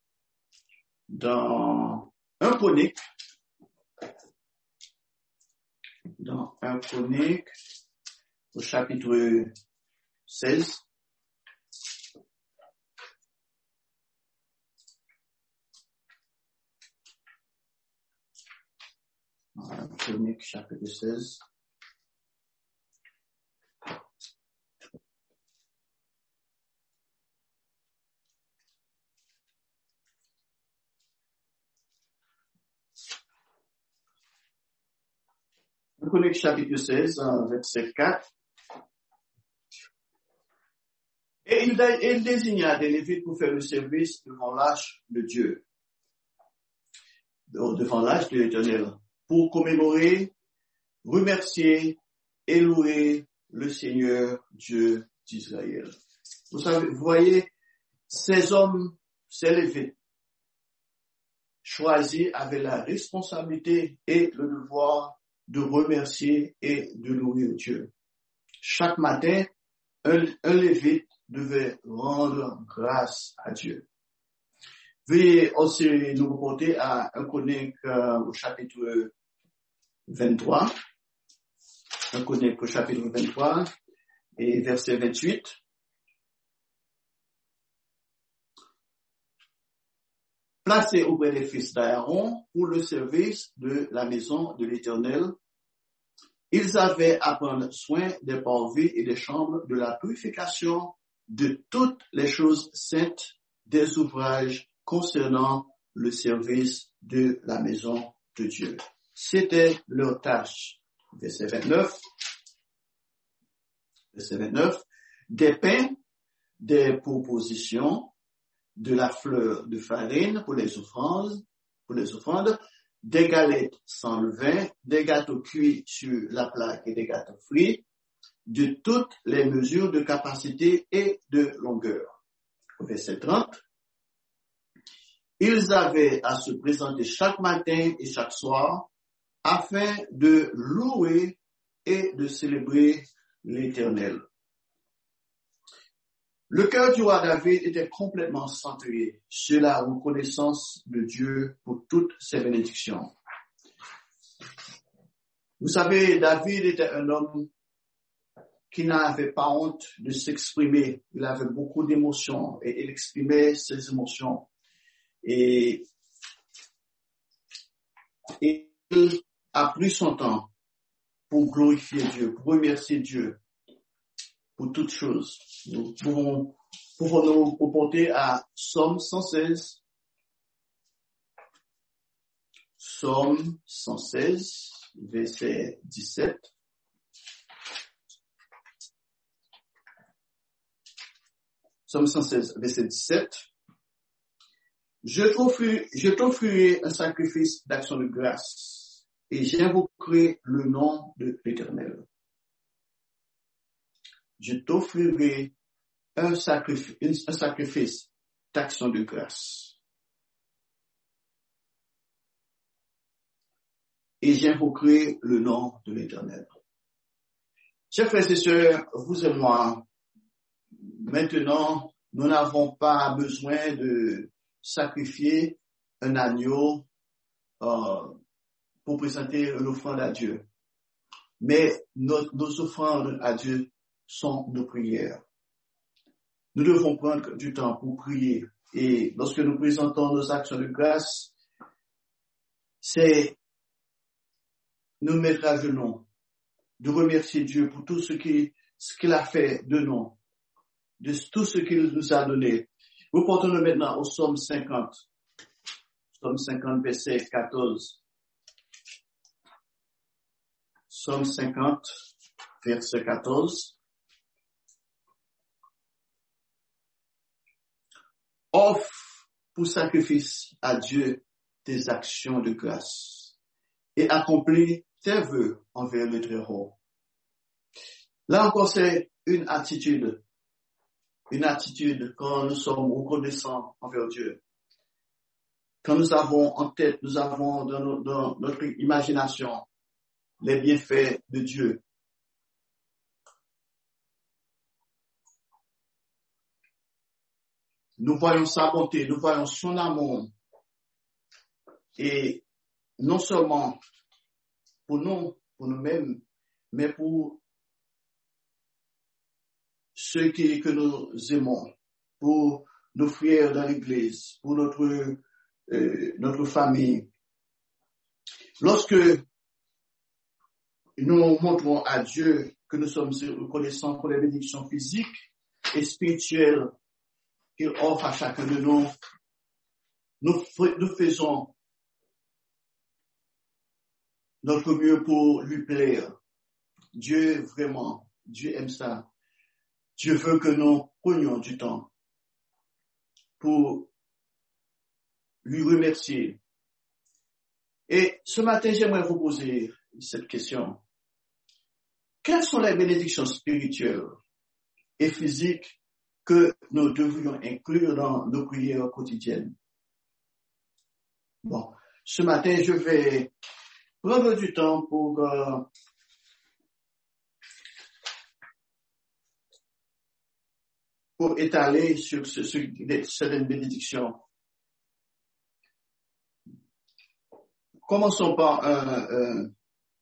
Dans un Chronique, dans un Chronique, au chapitre seize. Chronique, chapitre seize. Chronique, chapitre seize, verset quatre. Et il, il désigna des Lévites pour faire le service devant l'arche de Dieu, devant l'arche de l'Éternel, pour commémorer, remercier et louer le Seigneur Dieu d'Israël. Vous savez, vous voyez, ces hommes, ces Lévites, choisis avaient la responsabilité et le devoir de remercier et de louer Dieu. Chaque matin, un, un lévite devait rendre grâce à Dieu. Veuillez aussi nous reporter à un Chronique euh, au chapitre vingt-trois. un Chronique au chapitre vingt-trois et verset vingt-huit. Placés auprès des fils d'Aaron pour le service de la maison de l'Éternel, ils avaient à prendre soin des parvis et des chambres, de la purification, de toutes les choses saintes, des ouvrages concernant le service de la maison de Dieu. C'était leur tâche. Verset vingt-neuf. Verset vingt-neuf. Des pains, des propositions, de la fleur de farine pour les offrandes, pour les offrandes, des galettes sans levain, des gâteaux cuits sur la plaque et des gâteaux frits, de toutes les mesures de capacité et de longueur. Verset trente. Ils avaient à se présenter chaque matin et chaque soir afin de louer et de célébrer l'Éternel. Le cœur du roi David était complètement centré sur la reconnaissance de Dieu pour toutes ses bénédictions. Vous savez, David était un homme qui n'avait pas honte de s'exprimer. Il avait beaucoup d'émotions et il exprimait ses émotions. Et, et il a pris son temps pour glorifier Dieu, pour remercier Dieu pour toutes choses. Nous pouvons, pouvons nous reporter à Psaume cent seize. Psaume cent seize, verset dix-sept. Psaume cent seize, verset dix-sept. Je t'offrirai, je t'offrirai un sacrifice d'action de grâce et j'invoquerai le nom de l'Éternel. Je t'offrirai un sacrifice, un sacrifice d'action de grâce. Et j'invoquerai le nom de l'Éternel. Chers frères et sœurs, vous et moi, maintenant, nous n'avons pas besoin de sacrifier un agneau euh, pour présenter une offrande à Dieu. Mais nos, nos offrandes à Dieu sont nos prières. Nous devons prendre du temps pour prier. Et lorsque nous présentons nos actions de grâce, c'est nous mettre à genoux, de remercier Dieu pour tout ce qu'il, ce qu'il a fait de nous, de tout ce qu'il nous a donné. Nous portons-nous maintenant au Psaume cinquante. Psaume cinquante, verset quatorze. Psaume cinquante, verset quatorze. Offre pour sacrifice à Dieu tes actions de grâce et accomplis tes vœux envers le Très-Haut. Là encore, c'est une attitude, une attitude quand nous sommes reconnaissants envers Dieu. Quand nous avons en tête, nous avons dans, nos, dans notre imagination les bienfaits de Dieu. Nous voyons sa bonté, nous voyons son amour. Et non seulement pour nous, pour nous-mêmes, mais pour ceux qui, que nous aimons, pour nos frères dans l'Église, pour notre, euh, notre famille. Lorsque nous montrons à Dieu que nous sommes reconnaissants pour les bénédictions physiques et spirituelles qu'il offre à chacun de nous, nous, nous faisons notre mieux pour lui plaire. Dieu, vraiment, Dieu aime ça. Dieu veut que nous prenions du temps pour lui remercier. Et ce matin, j'aimerais vous poser cette question. Quelles sont les bénédictions spirituelles et physiques que nous devrions inclure dans nos prières quotidiennes? Bon, ce matin, je vais prendre du temps pour euh, pour étaler sur, ce, sur certaines bénédictions. Commençons par un, un,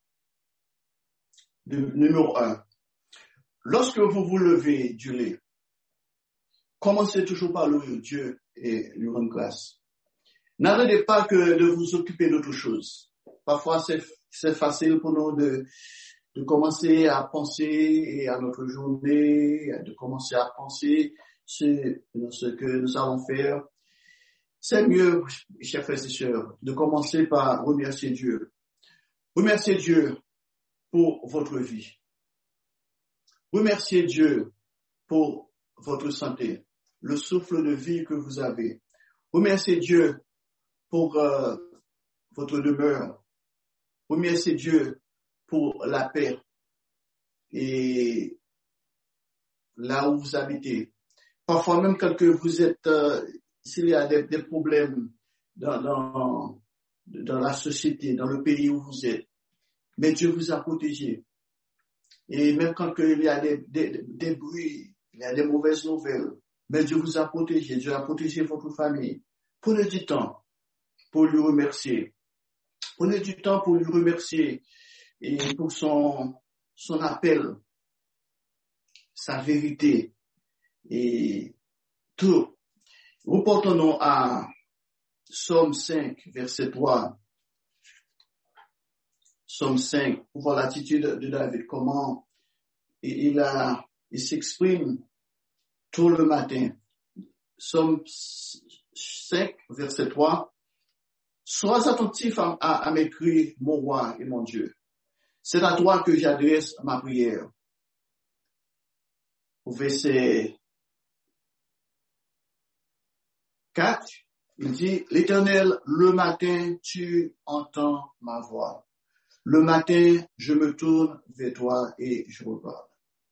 de, numéro un. Lorsque vous vous levez du lit, commencez toujours par louer Dieu et lui rendre grâce. N'arrêtez pas que de vous occuper d'autre chose. Parfois, c'est, c'est facile pour nous de, de commencer à penser à notre journée, de commencer à penser ce, ce que nous allons faire. C'est mieux, chers frères et sœurs, de commencer par remercier Dieu. Remerciez Dieu pour votre vie. Remerciez Dieu pour votre santé, le souffle de vie que vous avez. Remerciez Dieu pour euh, votre demeure. Remerciez Dieu pour la paix et là où vous habitez. Parfois même quand vous êtes, euh, s'il y a des, des problèmes dans, dans, dans la société, dans le pays où vous êtes, mais Dieu vous a protégé. Et même quand il y a des, des, des bruits, il y a des mauvaises nouvelles, mais Dieu vous a protégé, Dieu a protégé votre famille. Prenez du temps pour lui remercier. Prenez du temps pour lui remercier et pour son, son appel, sa vérité et tout. Reportons-nous à Psaume cinq, verset trois. Psaume cinq, pour voir l'attitude de David, comment il, a, il s'exprime tout le matin. Psaume cinq, verset trois. Sois attentif à, à, à mes cris, mon roi et mon Dieu. C'est à toi que j'adresse ma prière. Au verset quatre, il dit, l'Éternel, le matin, tu entends ma voix. Le matin, je me tourne vers toi et je regarde.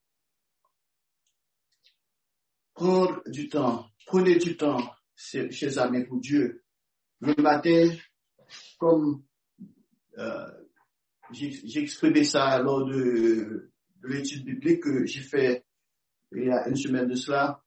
Prendre du temps, prenez du temps, chers amis, pour Dieu. Le matin, comme euh, j'ai, j'ai exprimé ça lors de, de l'étude biblique que j'ai fait il y a une semaine de cela,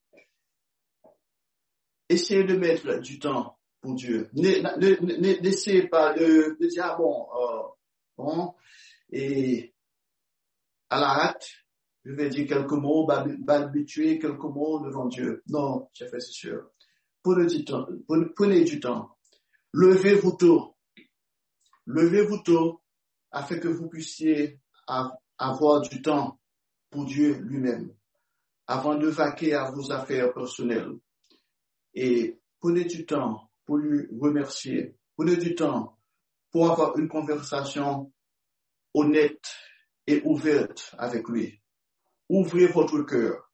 essayez de mettre du temps pour Dieu. N'essayez pas de, de dire, ah bon, euh, bon, et à la hâte, je vais dire quelques mots, balbutier quelques mots devant Dieu. Non, chers frères et sœurs, prenez du temps, prenez du temps. Levez-vous tôt. Levez-vous tôt afin que vous puissiez avoir du temps pour Dieu lui-même avant de vaquer à vos affaires personnelles. Et prenez du temps pour lui remercier. Prenez du temps pour avoir une conversation honnête et ouverte avec lui. Ouvrez votre cœur.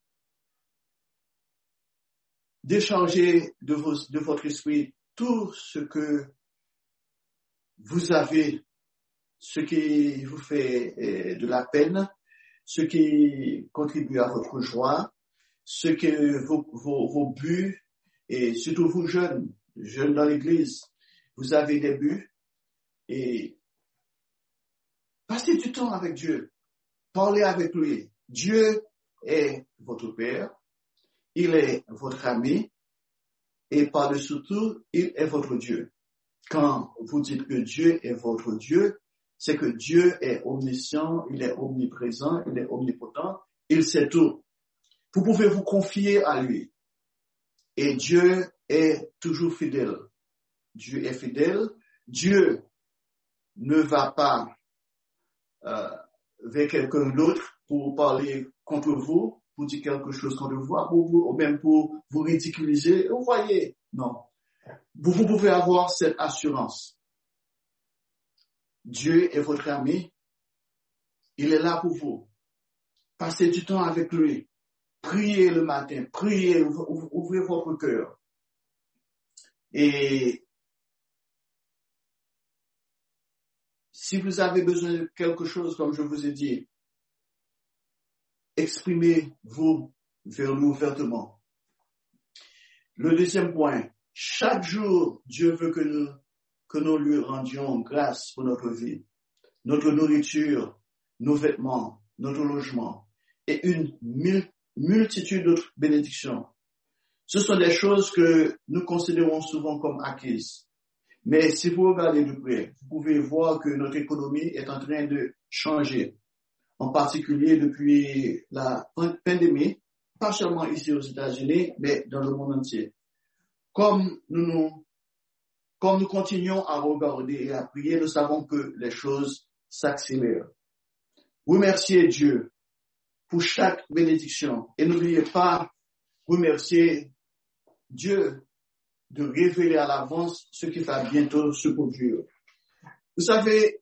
Déchargez de, vos, de votre esprit tout ce que vous avez, ce qui vous fait eh, de la peine, ce qui contribue à votre joie, ce que vos, vos, vos buts, et surtout vous jeunes, jeunes dans l'église, vous avez des buts, et passez du temps avec Dieu, parlez avec lui. Dieu est votre Père, il est votre ami, et par-dessus tout, il est votre Dieu. Quand vous dites que Dieu est votre Dieu, c'est que Dieu est omniscient, il est omniprésent, il est omnipotent, il sait tout. Vous pouvez vous confier à lui. Et Dieu est toujours fidèle. Dieu est fidèle. Dieu ne va pas euh, vers quelqu'un d'autre pour parler contre vous, pour dire quelque chose contre vous, pour vous, ou même pour vous ridiculiser. Vous voyez, non. Vous, vous pouvez avoir cette assurance. Dieu est votre ami. Il est là pour vous. Passez du temps avec lui. Priez le matin. Priez, ouvrez votre cœur. Et si vous avez besoin de quelque chose, comme je vous ai dit, exprimez-vous vers nous ouvertement. Le deuxième point, chaque jour, Dieu veut que nous, que nous lui rendions grâce pour notre vie. notre nourriture, nos vêtements, notre logement et une multitude d'autres bénédictions. Ce sont des choses que nous considérons souvent comme acquises. Mais si vous regardez de près, vous pouvez voir que notre économie est en train de changer, en particulier depuis la pandémie, pas seulement ici aux États-Unis, mais dans le monde entier. Comme nous, nous, comme nous continuons à regarder et à prier, nous savons que les choses s'accélèrent. Remerciez Dieu pour chaque bénédiction et n'oubliez pas remercier Dieu de révéler à l'avance ce qui va bientôt se produire. Vous savez,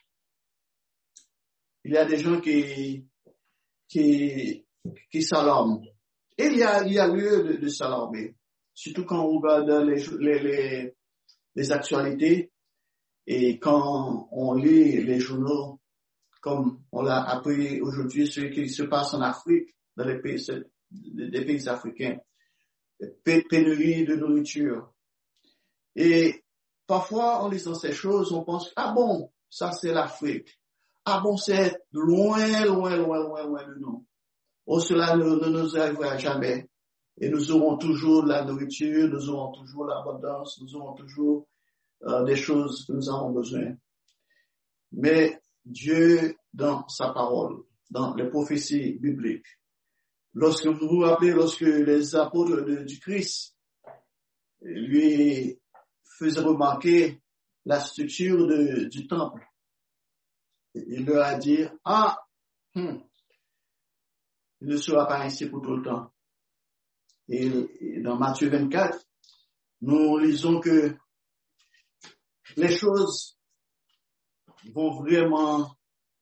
il y a des gens qui, qui, qui s'alarment. Et il y a, il y a lieu de, de s'alarmer. Surtout quand on regarde les, les, les, les actualités et quand on lit les journaux, comme on l'a appris aujourd'hui, ce qui se passe en Afrique, dans les pays, des pays africains. Pénurie de nourriture. Et parfois, en lisant ces choses, on pense, ah bon, ça c'est l'Afrique. Ah bon, c'est loin, loin, loin, loin, loin de nous. Oh, cela ne, ne nous arrivera jamais. Et nous aurons toujours la nourriture, nous aurons toujours l'abondance, nous aurons toujours euh, des choses que nous avons besoin. Mais Dieu, dans sa parole, dans les prophéties bibliques, lorsque vous vous rappelez, lorsque les apôtres de, du Christ lui faisaient remarquer la structure de, du temple, il leur a dit, ah, hmm, il ne sera pas ainsi pour tout le temps. Et, et dans Matthieu vingt-quatre, nous lisons que les choses vont vraiment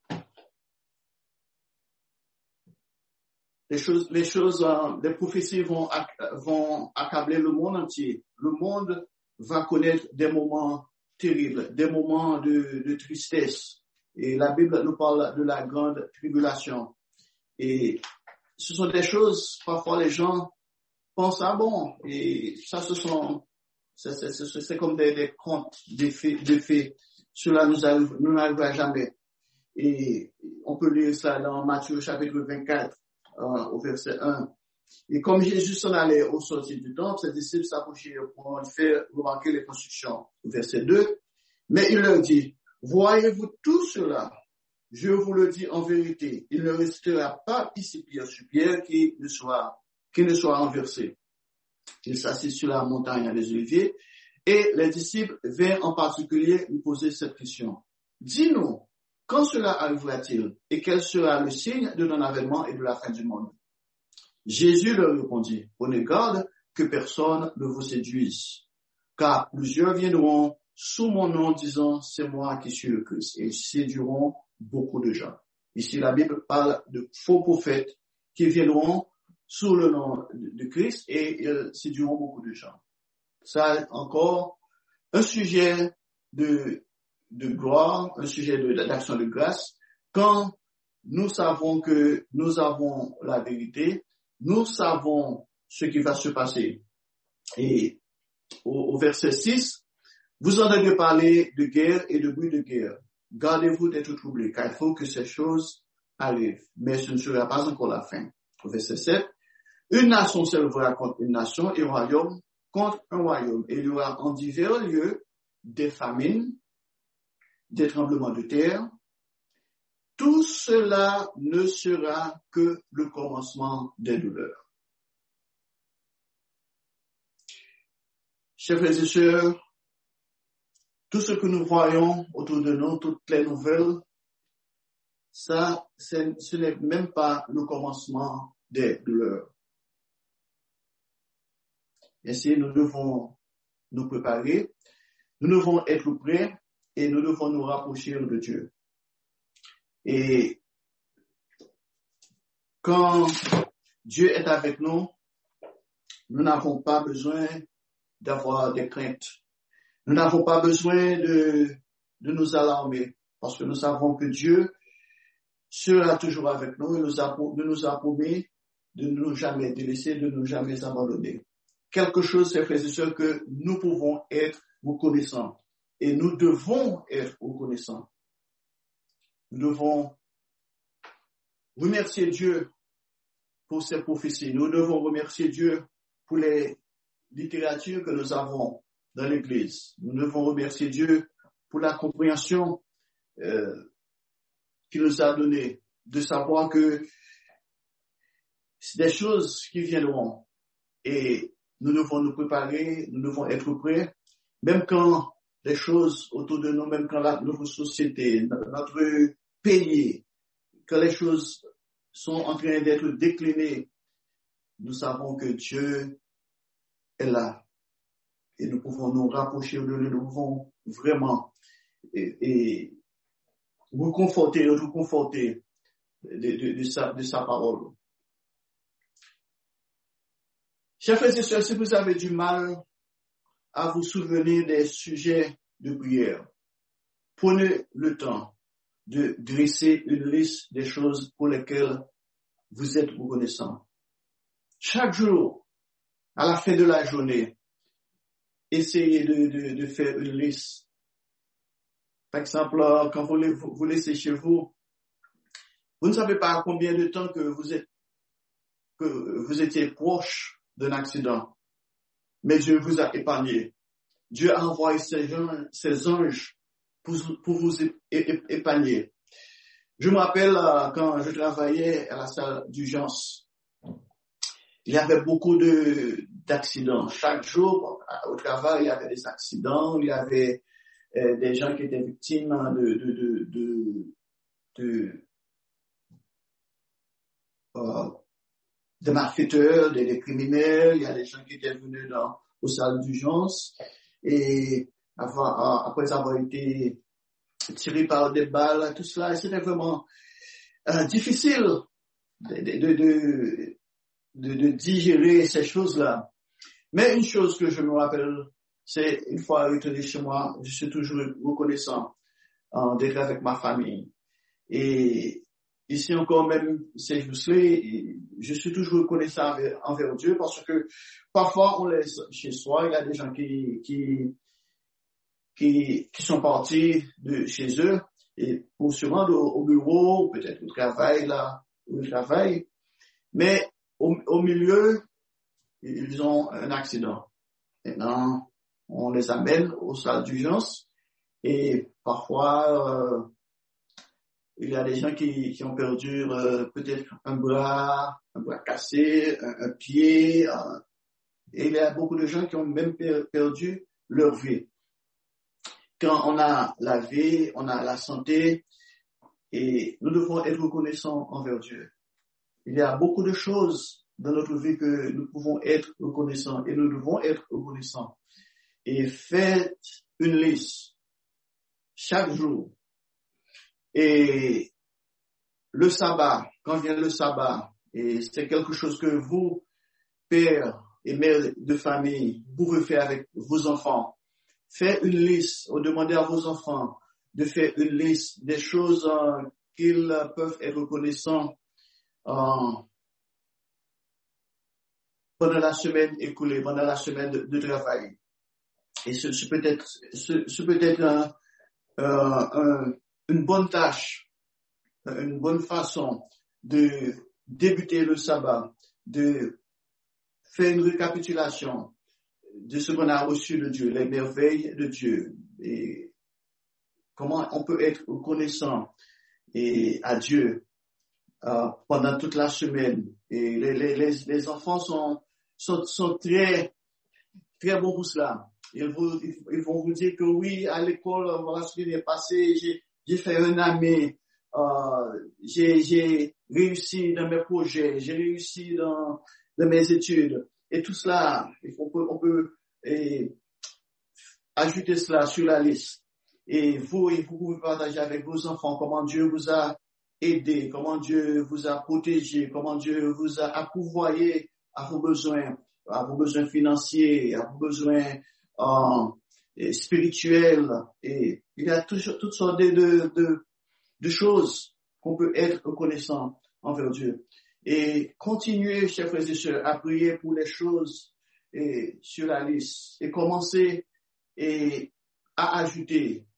Les choses, les choses, euh, les prophéties vont, vont accabler le monde entier. Le monde va connaître des moments terribles, des moments de, de tristesse. Et la Bible nous parle de la grande tribulation. Et ce sont des choses, parfois les gens pensent, ah bon, et ça ce sont, c'est, c'est, c'est, c'est comme des, des contes, des faits, des faits. Cela nous arrive, nous n'arrivera jamais. Et on peut lire ça dans Matthieu chapitre vingt-quatre. Euh, au verset un. Et comme Jésus s'en allait au sortir du temple, ses disciples s'approchaient pour lui faire remarquer les constructions. Au verset deux. Mais il leur dit, voyez-vous tout cela? Je vous le dis en vérité, il ne restera pas ici pierre sur pierre qui ne soit, qui ne soit renversé. Il s'assit sur la montagne des Oliviers et les disciples vinrent en particulier lui poser cette question. Dis-nous, quand cela arrivera-t-il et quel sera le signe de ton avènement et de la fin du monde? Jésus leur répondit, prenez garde que personne ne vous séduise, car plusieurs viendront sous mon nom disant c'est moi qui suis le Christ et ils séduiront beaucoup de gens. Ici la Bible parle de faux prophètes qui viendront sous le nom de Christ et ils séduiront beaucoup de gens. Ça encore un sujet de de gloire, un sujet de, d'action de grâce, quand nous savons que nous avons la vérité, nous savons ce qui va se passer. Et au, au verset six, vous entendez parler de guerre et de bruit de guerre. Gardez-vous d'être troublés, car il faut que ces choses arrivent, mais ce ne sera pas encore la fin. Au verset sept, une nation s'élèvera contre une nation et un royaume contre un royaume. Et il y aura en divers lieux des famines, des tremblements de terre. Tout cela ne sera que le commencement des douleurs. Chers frères et sœurs, tout ce que nous voyons autour de nous, toutes les nouvelles, ça, c'est, ce n'est même pas le commencement des douleurs. Ainsi, nous devons nous préparer, nous devons être prêts et nous devons nous rapprocher de Dieu. Et quand Dieu est avec nous, nous n'avons pas besoin d'avoir des craintes. Nous n'avons pas besoin de, de nous alarmer parce que nous savons que Dieu sera toujours avec nous et nous a, de nous a promis de ne nous jamais délaisser, de ne nous jamais abandonner. Quelque chose, c'est frères et sœurs, que nous pouvons être reconnaissants et nous devons être reconnaissants. nous devons remercier Dieu pour ses prophéties. Nous devons remercier Dieu pour les littératures que nous avons dans l'Église. Nous devons remercier Dieu pour la compréhension euh, qu'il nous a donnée, de savoir que c'est des choses qui viendront et nous devons nous préparer, nous devons être prêts, même quand les choses autour de nous, même quand la, notre société, notre pays, quand les choses sont en train d'être déclinées, nous savons que Dieu est là et nous pouvons nous rapprocher de lui, nous pouvons vraiment et, et vous conforter, nous conforter de, de, de, sa, de sa parole. Chers frères et sœurs, si vous avez du mal à vous souvenir des sujets de prière, prenez le temps de dresser une liste des choses pour lesquelles vous êtes reconnaissant. Chaque jour, à la fin de la journée, essayez de, de, de faire une liste. Par exemple, quand vous, vous, vous laissez chez vous, vous ne savez pas combien de temps que vous êtes, que vous étiez proche d'un accident. Mais Dieu vous a épargné. Dieu a envoyé ses, ses anges pour, pour vous épargner. Je me rappelle quand je travaillais à la salle d'urgence, il y avait beaucoup de, d'accidents. Chaque jour, au travail, il y avait des accidents, il y avait euh, des gens qui étaient victimes de, de, de, de, de, euh, de malfaiteurs, des, des criminels. Il y a des gens qui étaient venus dans, aux salles d'urgence et avoir, après avoir été tirés par des balles, tout cela, c'était vraiment euh, difficile de, de, de, de, de digérer ces choses-là. Mais une chose que je me rappelle, c'est une fois retourné chez moi, je suis toujours reconnaissant euh, d'être avec ma famille. Et ici encore même, c'est juste, je suis toujours reconnaissant envers, envers Dieu parce que parfois on laisse chez soi, il y a des gens qui qui qui, qui sont partis de chez eux et pour se rendre au, au bureau, peut-être au travail là, au travail, mais au, au milieu, ils ont un accident. Maintenant, on les amène aux salles d'urgence et parfois euh, il y a des gens qui, qui ont perdu euh, peut-être un bras, un bras cassé, un, un pied, euh, et il y a beaucoup de gens qui ont même per, perdu leur vie. Quand on a la vie, on a la santé, et nous devons être reconnaissants envers Dieu. Il y a beaucoup de choses dans notre vie que nous pouvons être reconnaissants, et nous devons être reconnaissants. Et faites une liste chaque jour. Et le sabbat, quand vient le sabbat, et c'est quelque chose que vous, pères et mères de famille, vous pouvez faire avec vos enfants. Faites une liste, ou demandez à vos enfants de faire une liste des choses euh, qu'ils peuvent être reconnaissants euh, pendant la semaine écoulée, pendant la semaine de, de travail. Et ce, ce peut être, ce, ce peut être un, euh, un, une bonne tâche, une bonne façon de débuter le sabbat, de faire une récapitulation de ce qu'on a reçu de Dieu, les merveilles de Dieu, et comment on peut être reconnaissant et à Dieu euh, pendant toute la semaine. Et les, les, les, les enfants sont, sont, sont très, très bons pour cela. Ils, vous, ils vont vous dire que oui, à l'école, voilà ce qui est passé, j'ai, j'ai fait un ami, euh, j'ai, j'ai réussi dans mes projets, j'ai réussi dans, dans mes études. Et tout cela, on peut, on peut et, ajouter cela sur la liste. Et vous, et vous pouvez partager avec vos enfants comment Dieu vous a aidé, comment Dieu vous a protégé, comment Dieu vous a appouvoyé à vos besoins, à vos besoins financiers, à vos besoins euh, spirituels. Et il y a toujours toutes sortes de, de, de, de choses qu'on peut être reconnaissant envers Dieu. Et continuez, chers frères et sœurs, à prier pour les choses et, sur la liste et commencez et, à ajouter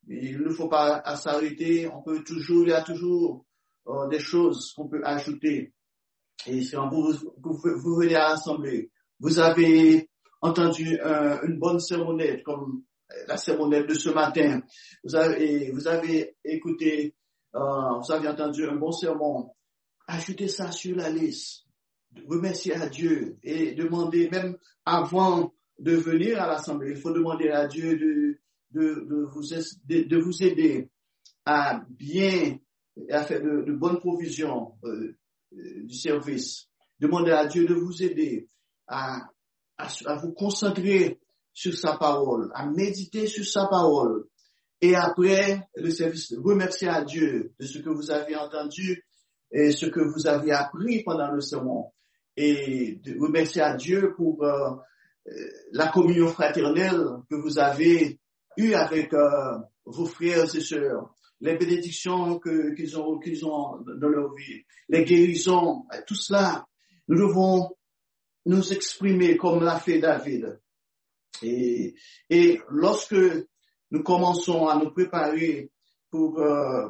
Il ne faut pas s'arrêter. On peut toujours, il y a toujours euh, des choses qu'on peut ajouter. Et quand vous, vous, vous venez à l'Assemblée, vous avez entendu un, une bonne sermonnette, comme la sermonnette de ce matin. Vous avez, vous avez écouté, euh, vous avez entendu un bon sermon. Ajoutez ça sur la liste. Remerciez à Dieu et demandez, même avant de venir à l'Assemblée, il faut demander à Dieu de, de, de, vous, de, de vous aider à bien, à faire de, de bonnes provisions euh, du service. Demandez à Dieu de vous aider à, à, à vous concentrer sur sa parole, à méditer sur sa parole. Et après le service, remerciez à Dieu de ce que vous avez entendu et ce que vous avez appris pendant le sermon. Et de remercier à Dieu pour euh, la communion fraternelle que vous avez eue avec euh, vos frères et sœurs, les bénédictions que, qu'ils ont, qu'ils ont dans leur vie, les guérisons, tout cela, nous devons nous exprimer comme l'a fait David. Et, et lorsque nous commençons à nous préparer pour euh,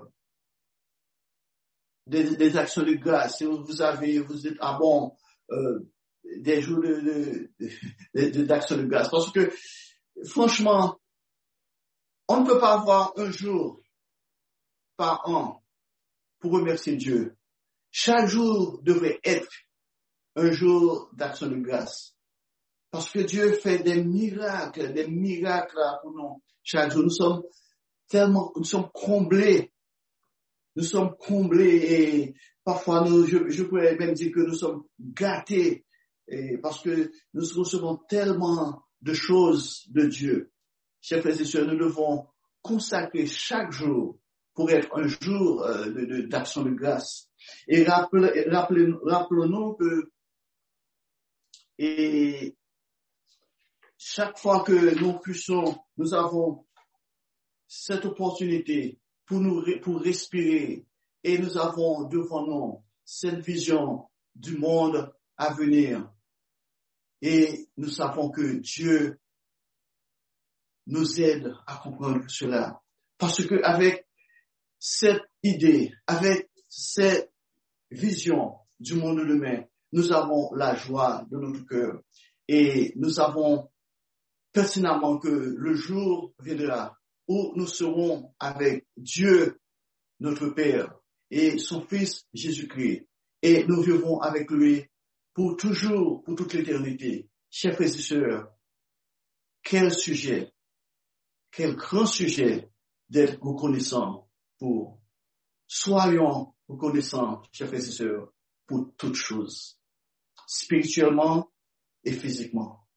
des, des actions de grâce, si vous avez, vous êtes à bon, euh, des jours de, de, de, de, d'action de grâce. Parce que, franchement, on ne peut pas avoir un jour par an pour remercier Dieu. Chaque jour devrait être un jour d'action de grâce. Parce que Dieu fait des miracles, des miracles pour nous. Chaque jour, nous sommes tellement, nous sommes comblés. Nous sommes comblés et parfois, nous, je, je pourrais même dire que nous sommes gâtés. Et parce que nous recevons tellement de choses de Dieu. Chers frères et sœurs, nous devons consacrer chaque jour pour être un jour euh, de, de, d'action de grâce. Et rappelez, rappelez, rappelons-nous que et chaque fois que nous puissions, nous avons cette opportunité pour nous pour respirer et nous avons devant nous cette vision du monde à venir. Et nous savons que Dieu nous aide à comprendre cela. Parce que avec cette idée, avec cette vision du monde humain, nous avons la joie de notre cœur. Et nous savons pertinemment que le jour viendra où nous serons avec Dieu, notre Père, et son Fils Jésus-Christ. Et nous vivrons avec lui pour toujours, pour toute l'éternité. Chers frères et sœurs, quel sujet, quel grand sujet d'être reconnaissant pour. Soyons reconnaissants, chers frères et sœurs, pour toutes choses, spirituellement et physiquement.